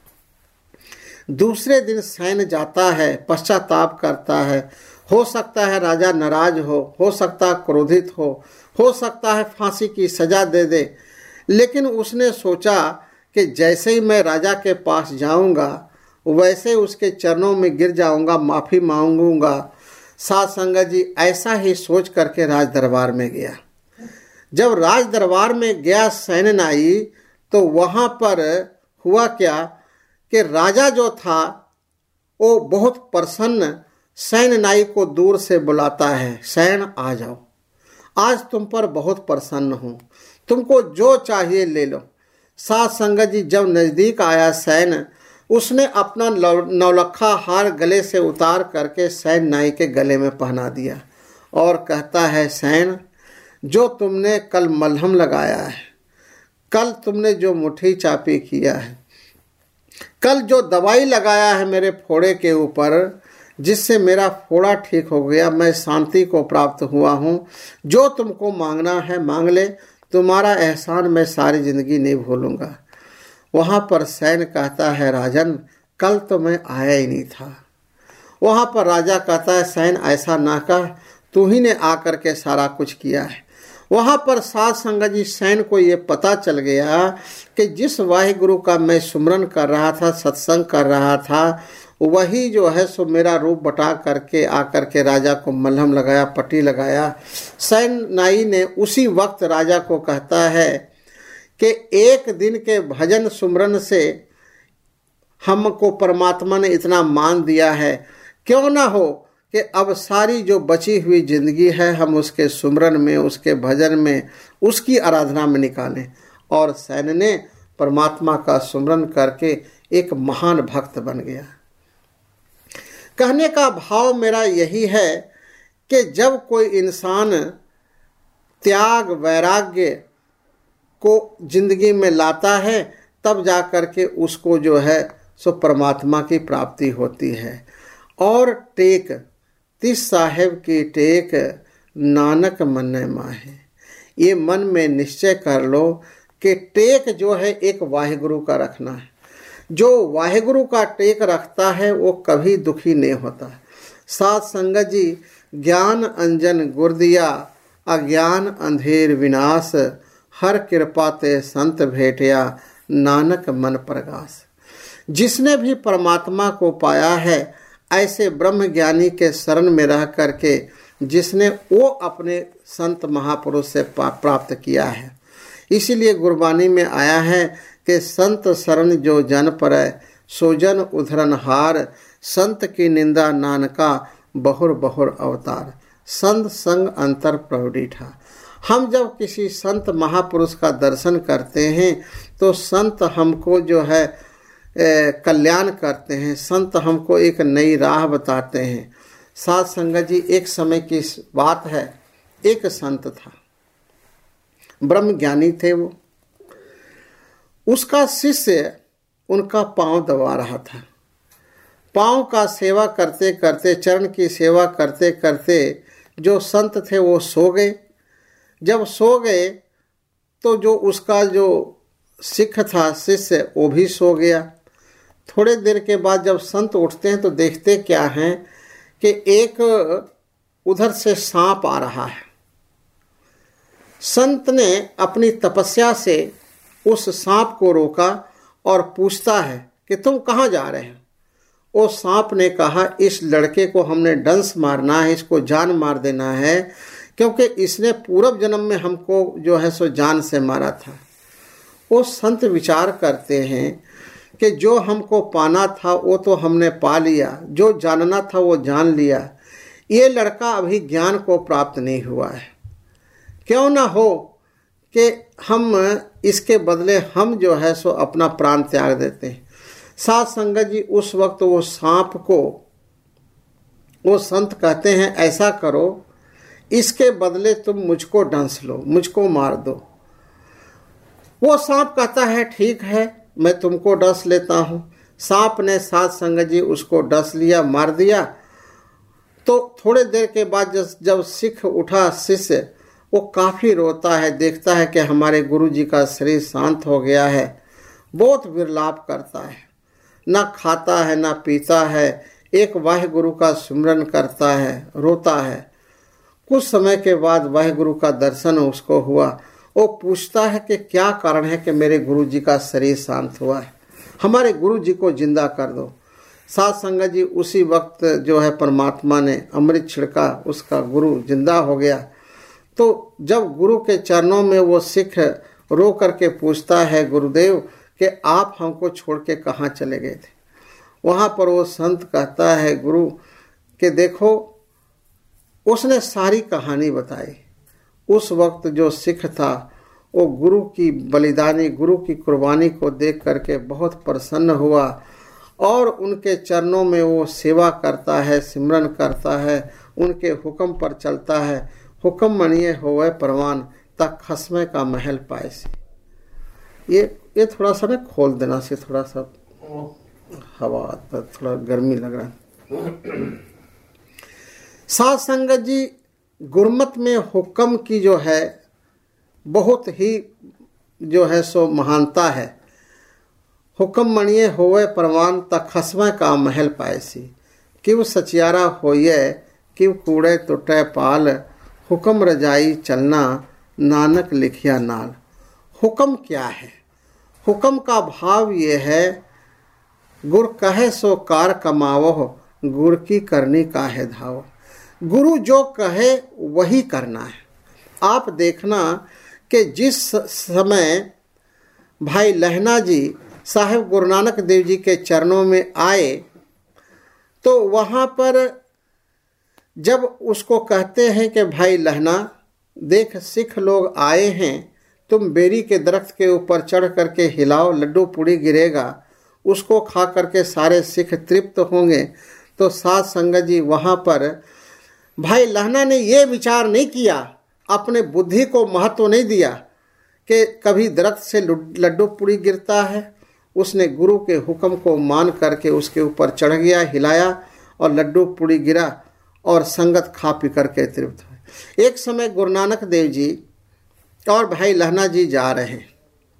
दूसरे दिन सैन जाता है, पश्चाताप करता है। हो सकता है राजा नाराज हो हो सकता है क्रोधित हो हो सकता है फांसी की सजा दे दे, लेकिन उसने सोचा कि जैसे ही मैं राजा के पास जाऊंगा वैसे उसके चरणों में गिर जाऊंगा, माफ़ी मांगूंगा। साध संगत जी, ऐसा ही सोच करके राज दरबार में गया। जब राज दरबार में गया सैन नाई, तो वहाँ पर हुआ क्या कि राजा जो था वो बहुत प्रसन्न सैन नाई को दूर से बुलाता है, सैन आ जाओ, आज तुम पर बहुत प्रसन्न हूँ, तुमको जो चाहिए ले लो। साध संगत जी, जब नज़दीक आया सैन, उसने अपना नौलखा हार गले से उतार करके सैन नाई के गले में पहना दिया और कहता है, सैन, जो तुमने कल मलहम लगाया है, कल तुमने जो मुट्ठी चापी किया है, कल जो दवाई लगाया है मेरे फोड़े के ऊपर, जिससे मेरा फोड़ा ठीक हो गया, मैं शांति को प्राप्त हुआ हूँ, जो तुमको मांगना है मांग ले, तुम्हारा एहसान मैं सारी जिंदगी नहीं भूलूंगा। वहाँ पर सैन कहता है, राजन, कल तो मैं आया ही नहीं था। वहाँ पर राजा कहता है, सैन ऐसा ना कह, तू ही ने आकर के सारा कुछ किया है। वहाँ पर साध संगत जी, सैन को ये पता चल गया कि जिस वाहिगुरु का मैं सुमरन कर रहा था, सत्संग कर रहा था, वही जो है सो मेरा रूप बटा करके आकर के राजा को मलहम लगाया, पट्टी लगाया। सैन नाई ने उसी वक्त राजा को कहता है कि एक दिन के भजन सुमरन से हमको परमात्मा ने इतना मान दिया है, क्यों ना हो कि अब सारी जो बची हुई जिंदगी है हम उसके सुमरन में, उसके भजन में, उसकी आराधना में निकालें। और सैन ने परमात्मा का सुमरन करके एक महान भक्त बन गया। कहने का भाव मेरा यही है कि जब कोई इंसान त्याग वैराग्य को जिंदगी में लाता है, तब जा कर के उसको जो है सो परमात्मा की प्राप्ति होती है। और टेक तिस साहेब की टेक, नानक मन माहे। ये मन में निश्चय कर लो कि टेक जो है एक वाहिगुरु का रखना है। जो वाहिगुरु का टेक रखता है वो कभी दुखी नहीं होता। साध संगत जी, ज्ञान अंजन गुर दिया, अज्ञान अंधेर विनाश, हर कृपा ते संत भेटिया, नानक मन प्रकाश। जिसने भी परमात्मा को पाया है, ऐसे ब्रह्म ज्ञानी के शरण में रह करके जिसने वो अपने संत महापुरुष से प्राप्त किया है, इसीलिए गुरबानी में आया है कि संत शरण जो जन परै, सो जन उधरन हार, संत की निंदा नानका, बहुर बहुर अवतार। संत संग अंतर प्रौढ़ीठा। हम जब किसी संत महापुरुष का दर्शन करते हैं तो संत हमको जो है कल्याण करते हैं, संत हमको एक नई राह बताते हैं। साध संगत जी, एक समय की बात है, एक संत था, ब्रह्म ज्ञानी थे वो। उसका शिष्य उनका पांव दबा रहा था। पांव का सेवा करते करते, चरण की सेवा करते करते जो संत थे वो सो गए। जब सो गए तो जो उसका जो सिख था, शिष्य, वो भी सो गया। थोड़े देर के बाद जब संत उठते हैं तो देखते क्या हैं कि एक उधर से सांप आ रहा है। संत ने अपनी तपस्या से उस सांप को रोका और पूछता है कि तुम कहाँ जा रहे हो। वो सांप ने कहा, इस लड़के को हमने डंस मारना है, इसको जान मार देना है, क्योंकि इसने पूर्व जन्म में हमको जो है सो जान से मारा था। वो संत विचार करते हैं कि जो हमको पाना था वो तो हमने पा लिया, जो जानना था वो जान लिया, ये लड़का अभी ज्ञान को प्राप्त नहीं हुआ है। क्यों ना हो कि हम इसके बदले हम जो है सो अपना प्राण त्याग देते हैं। साथ संगत जी, उस वक्त वो सांप को वो संत कहते हैं, ऐसा करो, इसके बदले तुम मुझको डंस लो, मुझको मार दो। वो सांप कहता है, ठीक है, मैं तुमको डस लेता हूँ। सांप ने साथ संगत जी उसको डस लिया, मार दिया। तो थोड़े देर के बाद जब सिख उठा, शिष्य, वो काफ़ी रोता है, देखता है कि हमारे गुरु जी का शरीर शांत हो गया है। बहुत विरलाप करता है, ना खाता है ना पीता है, एक वाहे गुरु का सिमरन करता है, रोता है। कुछ समय के बाद वाहे गुरु का दर्शन उसको हुआ। वो पूछता है कि क्या कारण है कि मेरे गुरु जी का शरीर शांत हुआ है, हमारे गुरु जी को जिंदा कर दो। साथ संगत जी, उसी वक्त जो है परमात्मा ने अमृत छिड़का, उसका गुरु जिंदा हो गया। तो जब गुरु के चरणों में वो सिख रो करके पूछता है, गुरुदेव कि आप हमको छोड़ के कहाँ चले गए थे। वहाँ पर वो संत कहता है गुरु कि देखो, उसने सारी कहानी बताई। उस वक्त जो सिख था वो गुरु की बलिदानी, गुरु की कुर्बानी को देख करके बहुत प्रसन्न हुआ और उनके चरणों में वो सेवा करता है, सिमरन करता है, उनके हुक्म पर चलता है। हुक्म मनिए होवे परवान, तक खसमे का महल पाए से। ये ये थोड़ा सा ना खोल देना से, थोड़ा सा हवा, थोड़ा गर्मी लग रहा है। साथ संगत जी, गुरमत में हुक्म की जो है बहुत ही जो है सो महानता है। हुक्म मनिए होवे परवान, तक खसमे का महल पायसी। क्यों सचियारा होइए, क्यों कूड़े टुटे पाल, हुक्म रजाई चलना, नानक लिखिया नाल। हुक्म क्या है? हुक्म का भाव ये है, गुर कहे सो कार कमावो, गुर की करनी काहे धावो। गुरु जो कहे वही करना है। आप देखना कि जिस समय भाई लहना जी साहिब गुरु नानक देव जी के चरणों में आए, तो वहाँ पर जब उसको कहते हैं कि भाई लहना देख, सिख लोग आए हैं, तुम बेरी के दरख्त के ऊपर चढ़ करके हिलाओ, लड्डू पूड़ी गिरेगा, उसको खा करके सारे सिख तृप्त होंगे। तो साथ संगत जी, वहाँ पर भाई लहना ने ये विचार नहीं किया, अपने बुद्धि को महत्व नहीं दिया कि कभी दरख्त से लड्डू पूड़ी गिरता है। उसने गुरु के हुक्म को मान करके उसके ऊपर चढ़ गया, हिलाया और लड्डू पूड़ी गिरा और संगत खा पी करके तृप्त हुए। एक समय गुरु नानक देव जी और भाई लहना जी जा रहे हैं।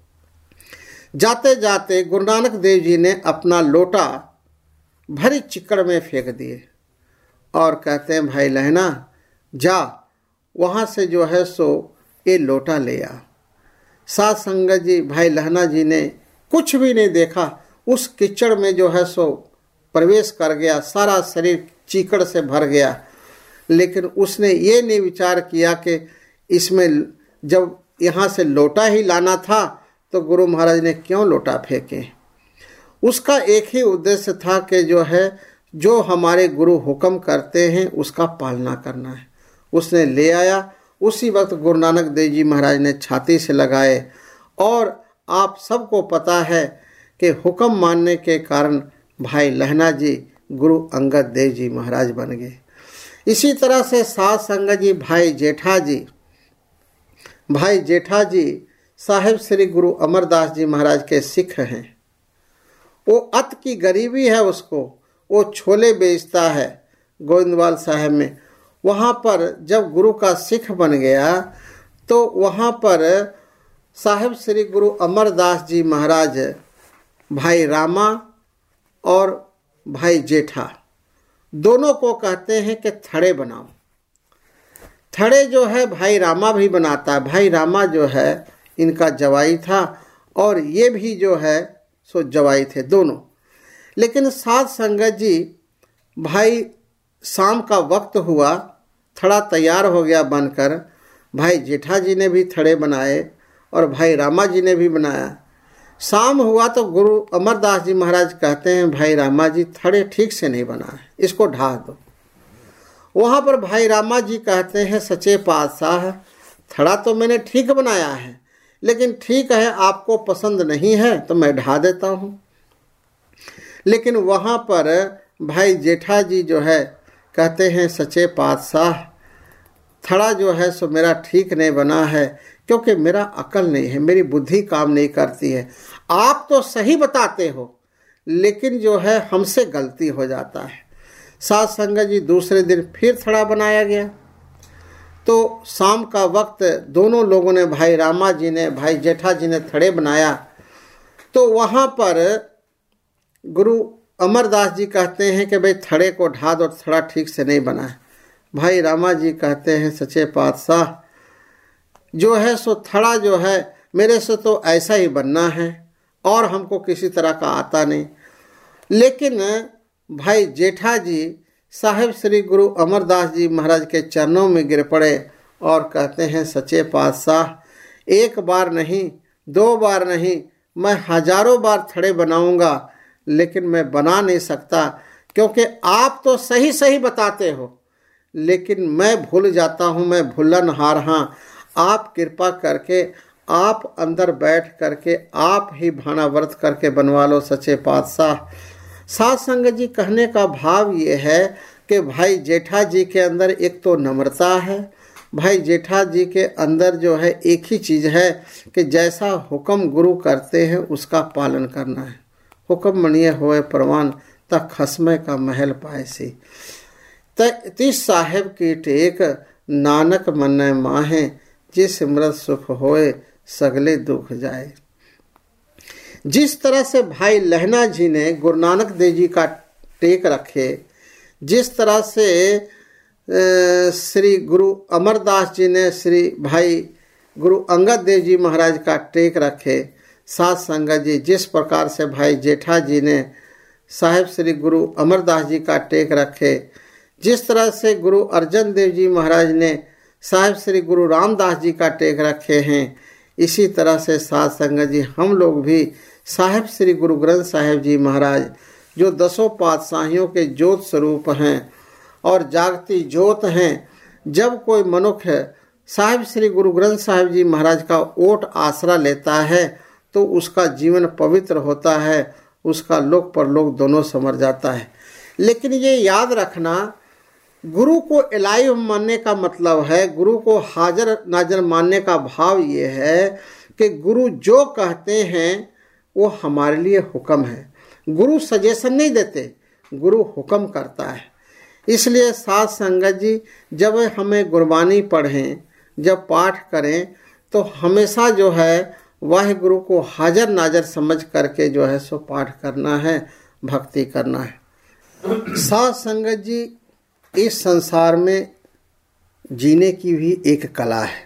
जाते जाते गुरु नानक देव जी ने अपना लोटा भरी चिक्कड़ में फेंक दिए और कहते हैं, भाई लहना जा, वहाँ से जो है सो ये लोटा ले आ। साथ संगत जी, भाई लहना जी ने कुछ भी नहीं देखा, उस कीचड़ में जो है सो प्रवेश कर गया, सारा शरीर चीकड़ से भर गया। लेकिन उसने ये नहीं विचार किया कि इसमें जब यहाँ से लोटा ही लाना था तो गुरु महाराज ने क्यों लोटा फेंके। उसका एक ही उद्देश्य था कि जो है, जो हमारे गुरु हुक्म करते हैं उसका पालना करना है। उसने ले आया, उसी वक्त गुरु नानक देव जी महाराज ने छाती से लगाए। और आप सबको पता है कि हुक्म मानने के कारण भाई लहना जी गुरु अंगद देव जी महाराज बन गए। इसी तरह से साथ संगत जी, भाई जेठा जी भाई जेठा जी साहिब श्री गुरु अमरदास जी महाराज के सिख हैं। वो अत की गरीबी है उसको, वो छोले बेचता है गोविंदवाल साहब में। वहाँ पर जब गुरु का सिख बन गया तो वहाँ पर साहिब श्री गुरु अमरदास जी महाराज भाई रामा और भाई जेठा दोनों को कहते हैं कि थड़े बनाओ। थड़े जो है भाई रामा भी बनाता है, भाई रामा जो है इनका जवाई था और ये भी जो है सो जवाई थे दोनों। लेकिन साध संगत जी भाई शाम का वक्त हुआ, थड़ा तैयार हो गया बनकर, भाई जेठा जी ने भी थड़े बनाए और भाई रामा जी ने भी बनाया। शाम हुआ तो गुरु अमरदास जी महाराज कहते हैं भाई रामा जी थड़े ठीक से नहीं बना है, इसको ढा दो। वहाँ पर भाई रामा जी कहते हैं सच्चे पातशाह थड़ा तो मैंने ठीक बनाया है, लेकिन ठीक है आपको पसंद नहीं है तो मैं ढा देता हूँ। लेकिन वहाँ पर भाई जेठा जी जो है कहते हैं सच्चे पातशाह थड़ा जो है सो मेरा ठीक नहीं बना है, क्योंकि मेरा अकल नहीं है, मेरी बुद्धि काम नहीं करती है। आप तो सही बताते हो लेकिन जो है हमसे गलती हो जाता है। साध संगत जी दूसरे दिन फिर थड़ा बनाया गया तो शाम का वक्त दोनों लोगों ने, भाई रामा जी ने भाई जेठा जी ने थड़े बनाया। तो वहाँ पर गुरु अमरदास जी कहते हैं कि भाई थड़े को ढा दो, थड़ा ठीक से नहीं बना है। भाई रामा जी कहते हैं सच्चे पातशाह जो है सो थड़ा जो है मेरे से तो ऐसा ही बनना है और हमको किसी तरह का आता नहीं। लेकिन भाई जेठा जी साहिब श्री गुरु अमरदास जी महाराज के चरणों में गिर पड़े और कहते हैं सच्चे पातशाह एक बार नहीं, दो बार नहीं, मैं हजारों बार थड़े बनाऊंगा लेकिन मैं बना नहीं सकता, क्योंकि आप तो सही सही बताते हो लेकिन मैं भूल जाता हूँ, मैं भूलनहार। हाँ, आप कृपा करके आप अंदर बैठ करके आप ही भाना व्रत करके बनवा लो सच्चे पातशाह। साध संगत जी कहने का भाव ये है कि भाई जेठा जी के अंदर एक तो नम्रता है, भाई जेठा जी के अंदर जो है एक ही चीज़ है कि जैसा हुक्म गुरु करते हैं उसका पालन करना है। हुक्म मनिए होए परवान तक खसमे का महल पाए सी, तीस साहेब की टेक नानक मन माहे, जिस मृत सुख होए सगले दुख जाए। जिस तरह से भाई लहना जी ने गुरु नानक देव जी का टेक रखे, जिस तरह से श्री गुरु अमरदास जी ने श्री भाई गुरु अंगद देव जी महाराज का टेक रखे, साध संगत जी जिस प्रकार से भाई जेठा जी ने साहिब श्री गुरु अमरदास जी का टेक रखे, जिस तरह से गुरु अर्जन देव जी महाराज ने साहिब श्री गुरु रामदास जी का टेक रखे हैं, इसी तरह से साध संगत जी हम लोग भी साहिब श्री गुरु ग्रंथ साहिब जी महाराज जो दसों पातशाहियों के ज्योत स्वरूप हैं और जागती ज्योत हैं, जब कोई मनुष्य साहिब श्री गुरु ग्रंथ साहिब जी महाराज का ओट आसरा लेता है तो उसका जीवन पवित्र होता है, उसका लोक परलोक दोनों संवर जाता है। लेकिन ये याद रखना, गुरु को इलाही मानने का मतलब है, गुरु को हाजिर नाजर मानने का भाव ये है कि गुरु जो कहते हैं वो हमारे लिए हुक्म है। गुरु सजेशन नहीं देते, गुरु हुक्म करता है। इसलिए साध संगत जी जब हमें गुरबानी पढ़ें, जब पाठ करें तो हमेशा जो है वह गुरु को हाजिर नाजर समझ करके जो है सो पाठ करना है, भक्ति करना है। साध संगत जी इस संसार में जीने की भी एक कला है।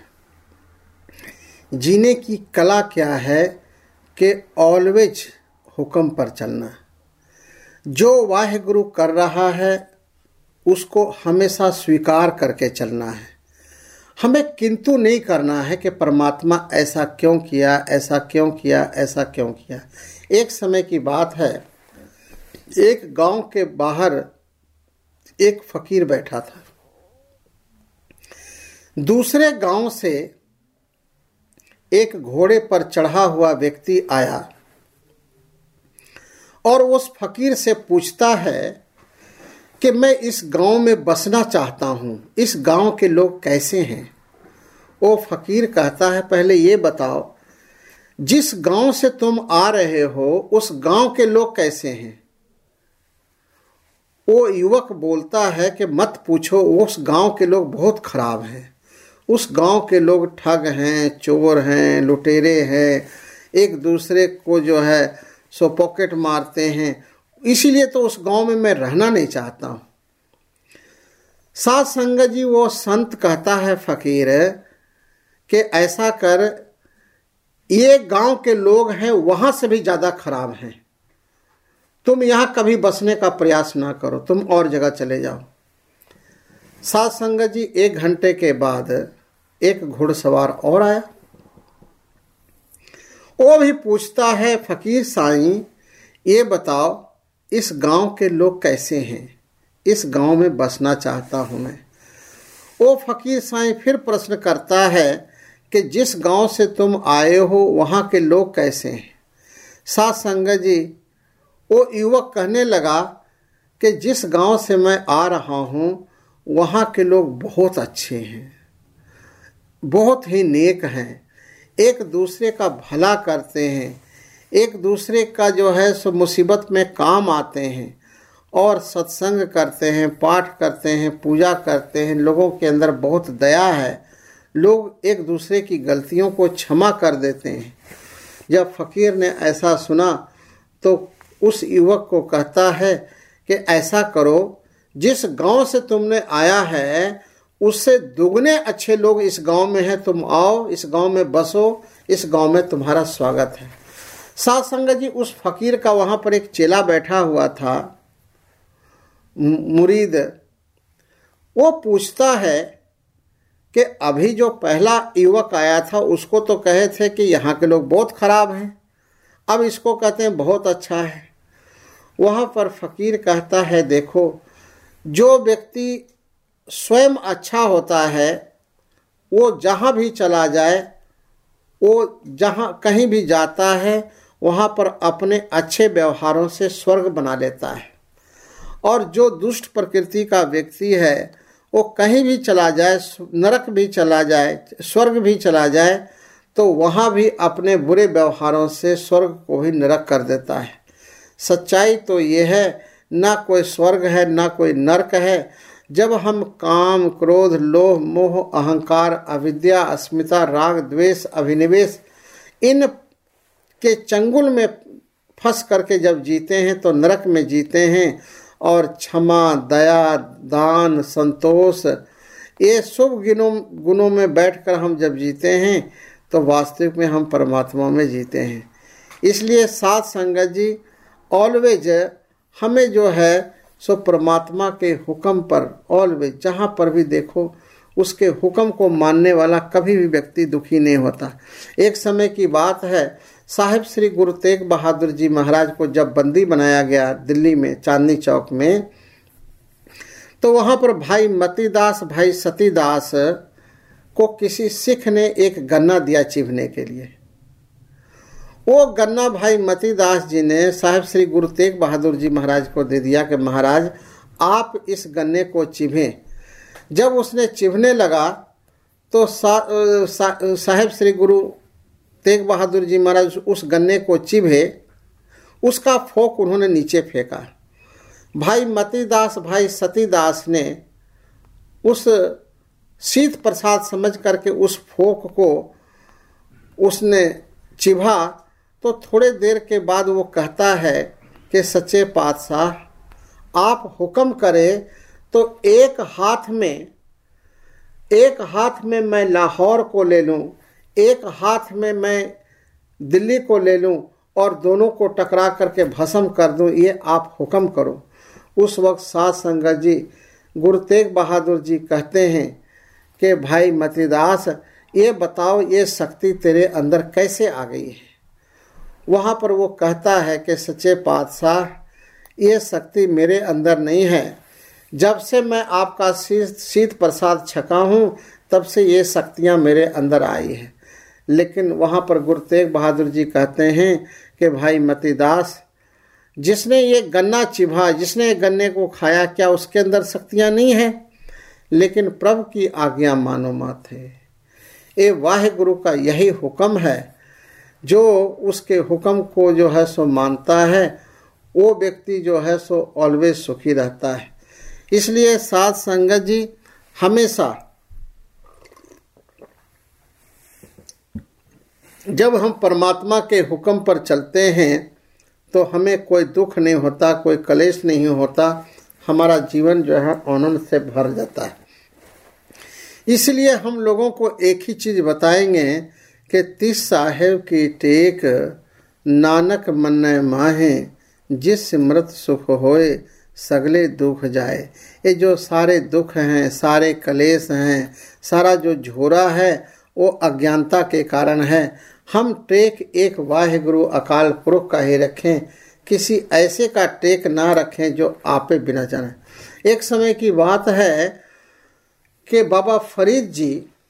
जीने की कला क्या है कि ऑलवेज हुक्म पर चलना। जो वाहे गुरु कर रहा है उसको हमेशा स्वीकार करके चलना है। हमें किंतु नहीं करना है कि परमात्मा ऐसा क्यों किया, ऐसा क्यों किया, ऐसा क्यों किया। एक समय की बात है, एक गांव के बाहर एक फकीर बैठा था। दूसरे गांव से एक घोड़े पर चढ़ा हुआ व्यक्ति आया और उस फकीर से पूछता है कि मैं इस गांव में बसना चाहता हूं, इस गांव के लोग कैसे हैं। वो फकीर कहता है पहले ये बताओ जिस गांव से तुम आ रहे हो उस गांव के लोग कैसे हैं? वो युवक बोलता है कि मत पूछो, उस गांव के लोग बहुत खराब हैं। उस गांव के लोग ठग हैं, चोर हैं, लुटेरे हैं, एक दूसरे को जो है सो पॉकेट मारते हैं, इसीलिए तो उस गांव में मैं रहना नहीं चाहता हूँ। साध संगत जी, वो संत कहता है फकीर कि ऐसा कर, ये गांव के लोग हैं वहां से भी ज्यादा खराब हैं, तुम यहां कभी बसने का प्रयास ना करो, तुम और जगह चले जाओ। साध संगत जी, एक घंटे के बाद एक घुड़सवार और आया। वो भी पूछता है फकीर साईं, ये बताओ इस गांव के लोग कैसे हैं? इस गांव में बसना चाहता हूं मैं। वो फकीर साईं फिर प्रश्न करता है कि जिस गांव से तुम आए हो वहां के लोग कैसे हैं? साध संगत जी, वो युवक कहने लगा कि जिस गांव से मैं आ रहा हूं वहां के लोग बहुत अच्छे हैं, बहुत ही नेक हैं, एक दूसरे का भला करते हैं, एक दूसरे का जो है सो मुसीबत में काम आते हैं और सत्संग करते हैं, पाठ करते हैं, पूजा करते हैं, लोगों के अंदर बहुत दया है, लोग एक दूसरे की गलतियों को क्षमा कर देते हैं। जब फकीर ने ऐसा सुना तो उस युवक को कहता है कि ऐसा करो, जिस गांव से तुमने आया है उससे दुगने अच्छे लोग इस गांव में हैं, तुम आओ, इस गांव में बसो, इस गांव में तुम्हारा स्वागत है। साध संगत जी, उस फकीर का वहां पर एक चेला बैठा हुआ था, मुरीद। वो पूछता है कि अभी जो पहला युवक आया था उसको तो कहे थे कि यहाँ के लोग बहुत खराब हैं, अब इसको कहते हैं बहुत अच्छा है। वहाँ पर फकीर कहता है, देखो, जो व्यक्ति स्वयं अच्छा होता है वो जहाँ भी चला जाए, वो जहाँ कहीं भी जाता है वहाँ पर अपने अच्छे व्यवहारों से स्वर्ग बना लेता है। और जो दुष्ट प्रकृति का व्यक्ति है वो कहीं भी चला जाए, नरक भी चला जाए, स्वर्ग भी चला जाए, तो वहाँ भी अपने बुरे व्यवहारों से स्वर्ग को भी नरक कर देता है। सच्चाई तो ये है, ना कोई स्वर्ग है ना कोई नरक है। जब हम काम, क्रोध, लोभ, मोह, अहंकार, अविद्या, अस्मिता, राग, द्वेष, अभिनिवेश, इन के चंगुल में फंस करके जब जीते हैं तो नरक में जीते हैं। और क्षमा, दया, दान, संतोष, ये शुभ गुणों गुणों में बैठकर हम जब जीते हैं तो वास्तविक में हम परमात्मा में जीते हैं। इसलिए साध संगत जी, ऑलवेज हमें जो है सो परमात्मा के हुक्म पर ऑलवेज, जहाँ पर भी देखो उसके हुक्म को मानने वाला कभी भी व्यक्ति दुखी नहीं होता। एक समय की बात है, साहिब श्री गुरु तेग बहादुर जी महाराज को जब बंदी बनाया गया दिल्ली में चांदनी चौक में, तो वहाँ पर भाई मतीदास, भाई सतीदास को किसी सिख ने एक गन्ना दिया चिभने के लिए। वो गन्ना भाई मतीदास जी ने साहिब श्री गुरु तेग बहादुर जी महाराज को दे दिया कि महाराज आप इस गन्ने को चिभें। जब उसने चिभने लगा तो सा, सा, साहिब श्री गुरु तेग बहादुर जी महाराज उस गन्ने को चिभे, उसका फोक उन्होंने नीचे फेंका। भाई मतीदास, भाई सतीदास ने उस शीत प्रसाद समझ करके उस फोक को उसने चिभा। तो थोड़े देर के बाद वो कहता है कि सच्चे पातशाह आप हुक्म करें तो एक हाथ में एक हाथ में मैं लाहौर को ले लूं, एक हाथ में मैं दिल्ली को ले लूं और दोनों को टकरा करके भस्म कर दूं, ये आप हुक्म करो। उस वक्त साध संगत जी गुरु तेग बहादुर जी कहते हैं कि भाई मतीदास, ये बताओ ये शक्ति तेरे अंदर कैसे आ गई है? वहाँ पर वो कहता है कि सच्चे पातशाह, ये शक्ति मेरे अंदर नहीं है, जब से मैं आपका शीत प्रसाद छका हूँ तब से ये शक्तियाँ मेरे अंदर आई है। लेकिन वहाँ पर गुरु तेग बहादुर जी कहते हैं कि भाई मतीदास, जिसने ये गन्ना चिभा, जिसने गन्ने को खाया, क्या उसके अंदर शक्तियाँ नहीं है? लेकिन प्रभु की आज्ञा मानो मत है। ये वाहे गुरु का यही हुक्म है। जो उसके हुक्म को जो है सो मानता है वो व्यक्ति जो है सो ऑलवेज सुखी रहता है। इसलिए साध संगत जी हमेशा जब हम परमात्मा के हुक्म पर चलते हैं तो हमें कोई दुख नहीं होता, कोई कलेश नहीं होता, हमारा जीवन जो है आनंद से भर जाता है। इसलिए हम लोगों को एक ही चीज़ बताएंगे कि तिस साहेब की टेक नानक मन्ने माहे, जिस सिमरत सुख होए सगले दुख जाए। ये जो सारे दुख हैं, सारे कलेश हैं, सारा जो झोरा है वो अज्ञानता के कारण है। हम टेक एक वाहिगुरु अकाल पुरख का ही रखें, किसी ऐसे का टेक ना रखें जो आपे बिना जाने। एक समय की बात है कि बाबा फरीद जी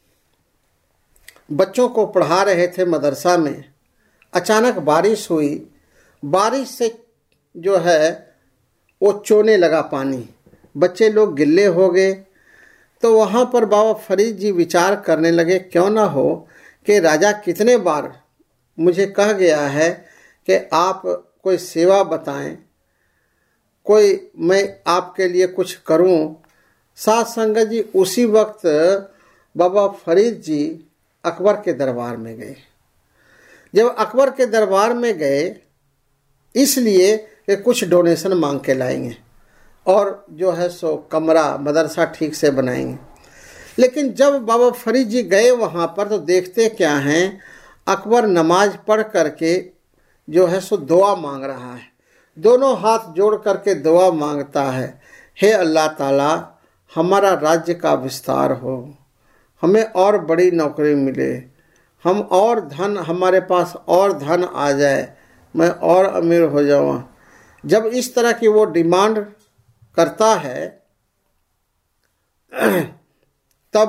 बच्चों को पढ़ा रहे थे मदरसा में। अचानक बारिश हुई, बारिश से जो है वो चोने लगा पानी, बच्चे लोग गिल्ले हो गए। तो वहाँ पर बाबा फरीद जी विचार करने लगे, क्यों ना हो कि राजा कितने बार मुझे कह गया है कि आप कोई सेवा बताएं, कोई मैं आपके लिए कुछ करूं। साथ संगत जी उसी वक्त बाबा फरीद जी अकबर के दरबार में गए। जब अकबर के दरबार में गए इसलिए कि कुछ डोनेशन मांग के लाएंगे और जो है सो कमरा मदरसा ठीक से बनाएंगे। लेकिन जब बाबा फरीद जी गए वहाँ पर तो देखते क्या हैं, अकबर नमाज पढ़ करके जो है सो दुआ मांग रहा है, दोनों हाथ जोड़ करके दुआ मांगता है, हे अल्लाह ताला हमारा राज्य का विस्तार हो, हमें और बड़ी नौकरी मिले, हम और धन, हमारे पास और धन आ जाए, मैं और अमीर हो जाऊँ। जब इस तरह की वो डिमांड करता है तब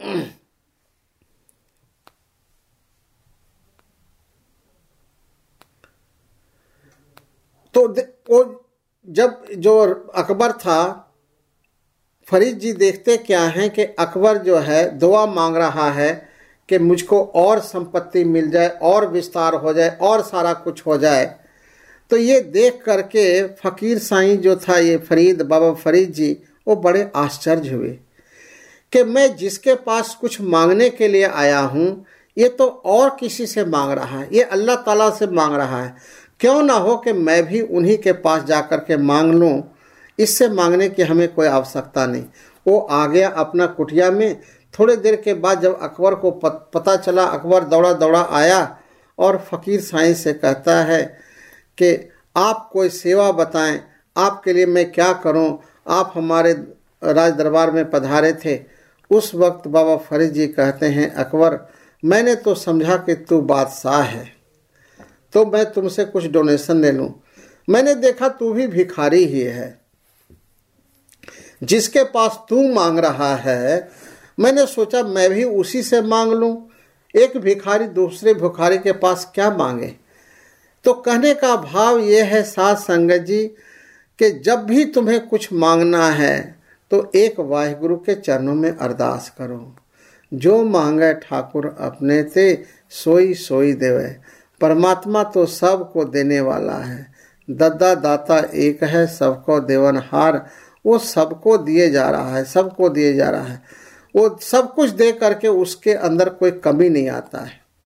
तो वो जब जो अकबर था, फरीद जी देखते क्या हैं कि अकबर जो है दुआ मांग रहा है कि मुझको और संपत्ति मिल जाए, और विस्तार हो जाए, और सारा कुछ हो जाए। तो ये देख करके फ़कीर साईं जो था, ये फरीद बाबा फरीद जी, वो बड़े आश्चर्य हुए कि मैं जिसके पास कुछ मांगने के लिए आया हूँ ये तो और किसी से मांग रहा है, ये अल्लाह ताला से मांग रहा है। क्यों ना हो कि मैं भी उन्हीं के पास जा कर के मांग लूँ, इससे मांगने की हमें कोई आवश्यकता नहीं। वो आ गया अपना कुटिया में। थोड़े देर के बाद जब अकबर को पता चला, अकबर दौड़ा दौड़ा आया और फ़कीर साईं से कहता है कि आप कोई सेवा बताएं, आपके लिए मैं क्या करूं, आप हमारे राज दरबार में पधारे थे। उस वक्त बाबा फरीद जी कहते हैं, अकबर मैंने तो समझा कि तू बादशाह है तो मैं तुमसे कुछ डोनेशन ले लूं। मैंने देखा तू भी भिखारी ही है, जिसके पास तू मांग रहा है मैंने सोचा मैं भी उसी से मांग लूं। एक भिखारी दूसरे भिखारी के पास क्या मांगे। तो कहने का भाव ये है साध संगत जी कि जब भी तुम्हें कुछ मांगना है तो एक वाहिगुरु के चरणों में अरदास करो। जो मांगे ठाकुर अपने ते सोई सोई देवे। परमात्मा तो सबको देने वाला है, दद्दा दाता एक है, सबको देवनहार। वो सबको दिए जा रहा है, सबको दिए जा रहा है। वो सब कुछ दे करके उसके अंदर कोई कमी नहीं आता है।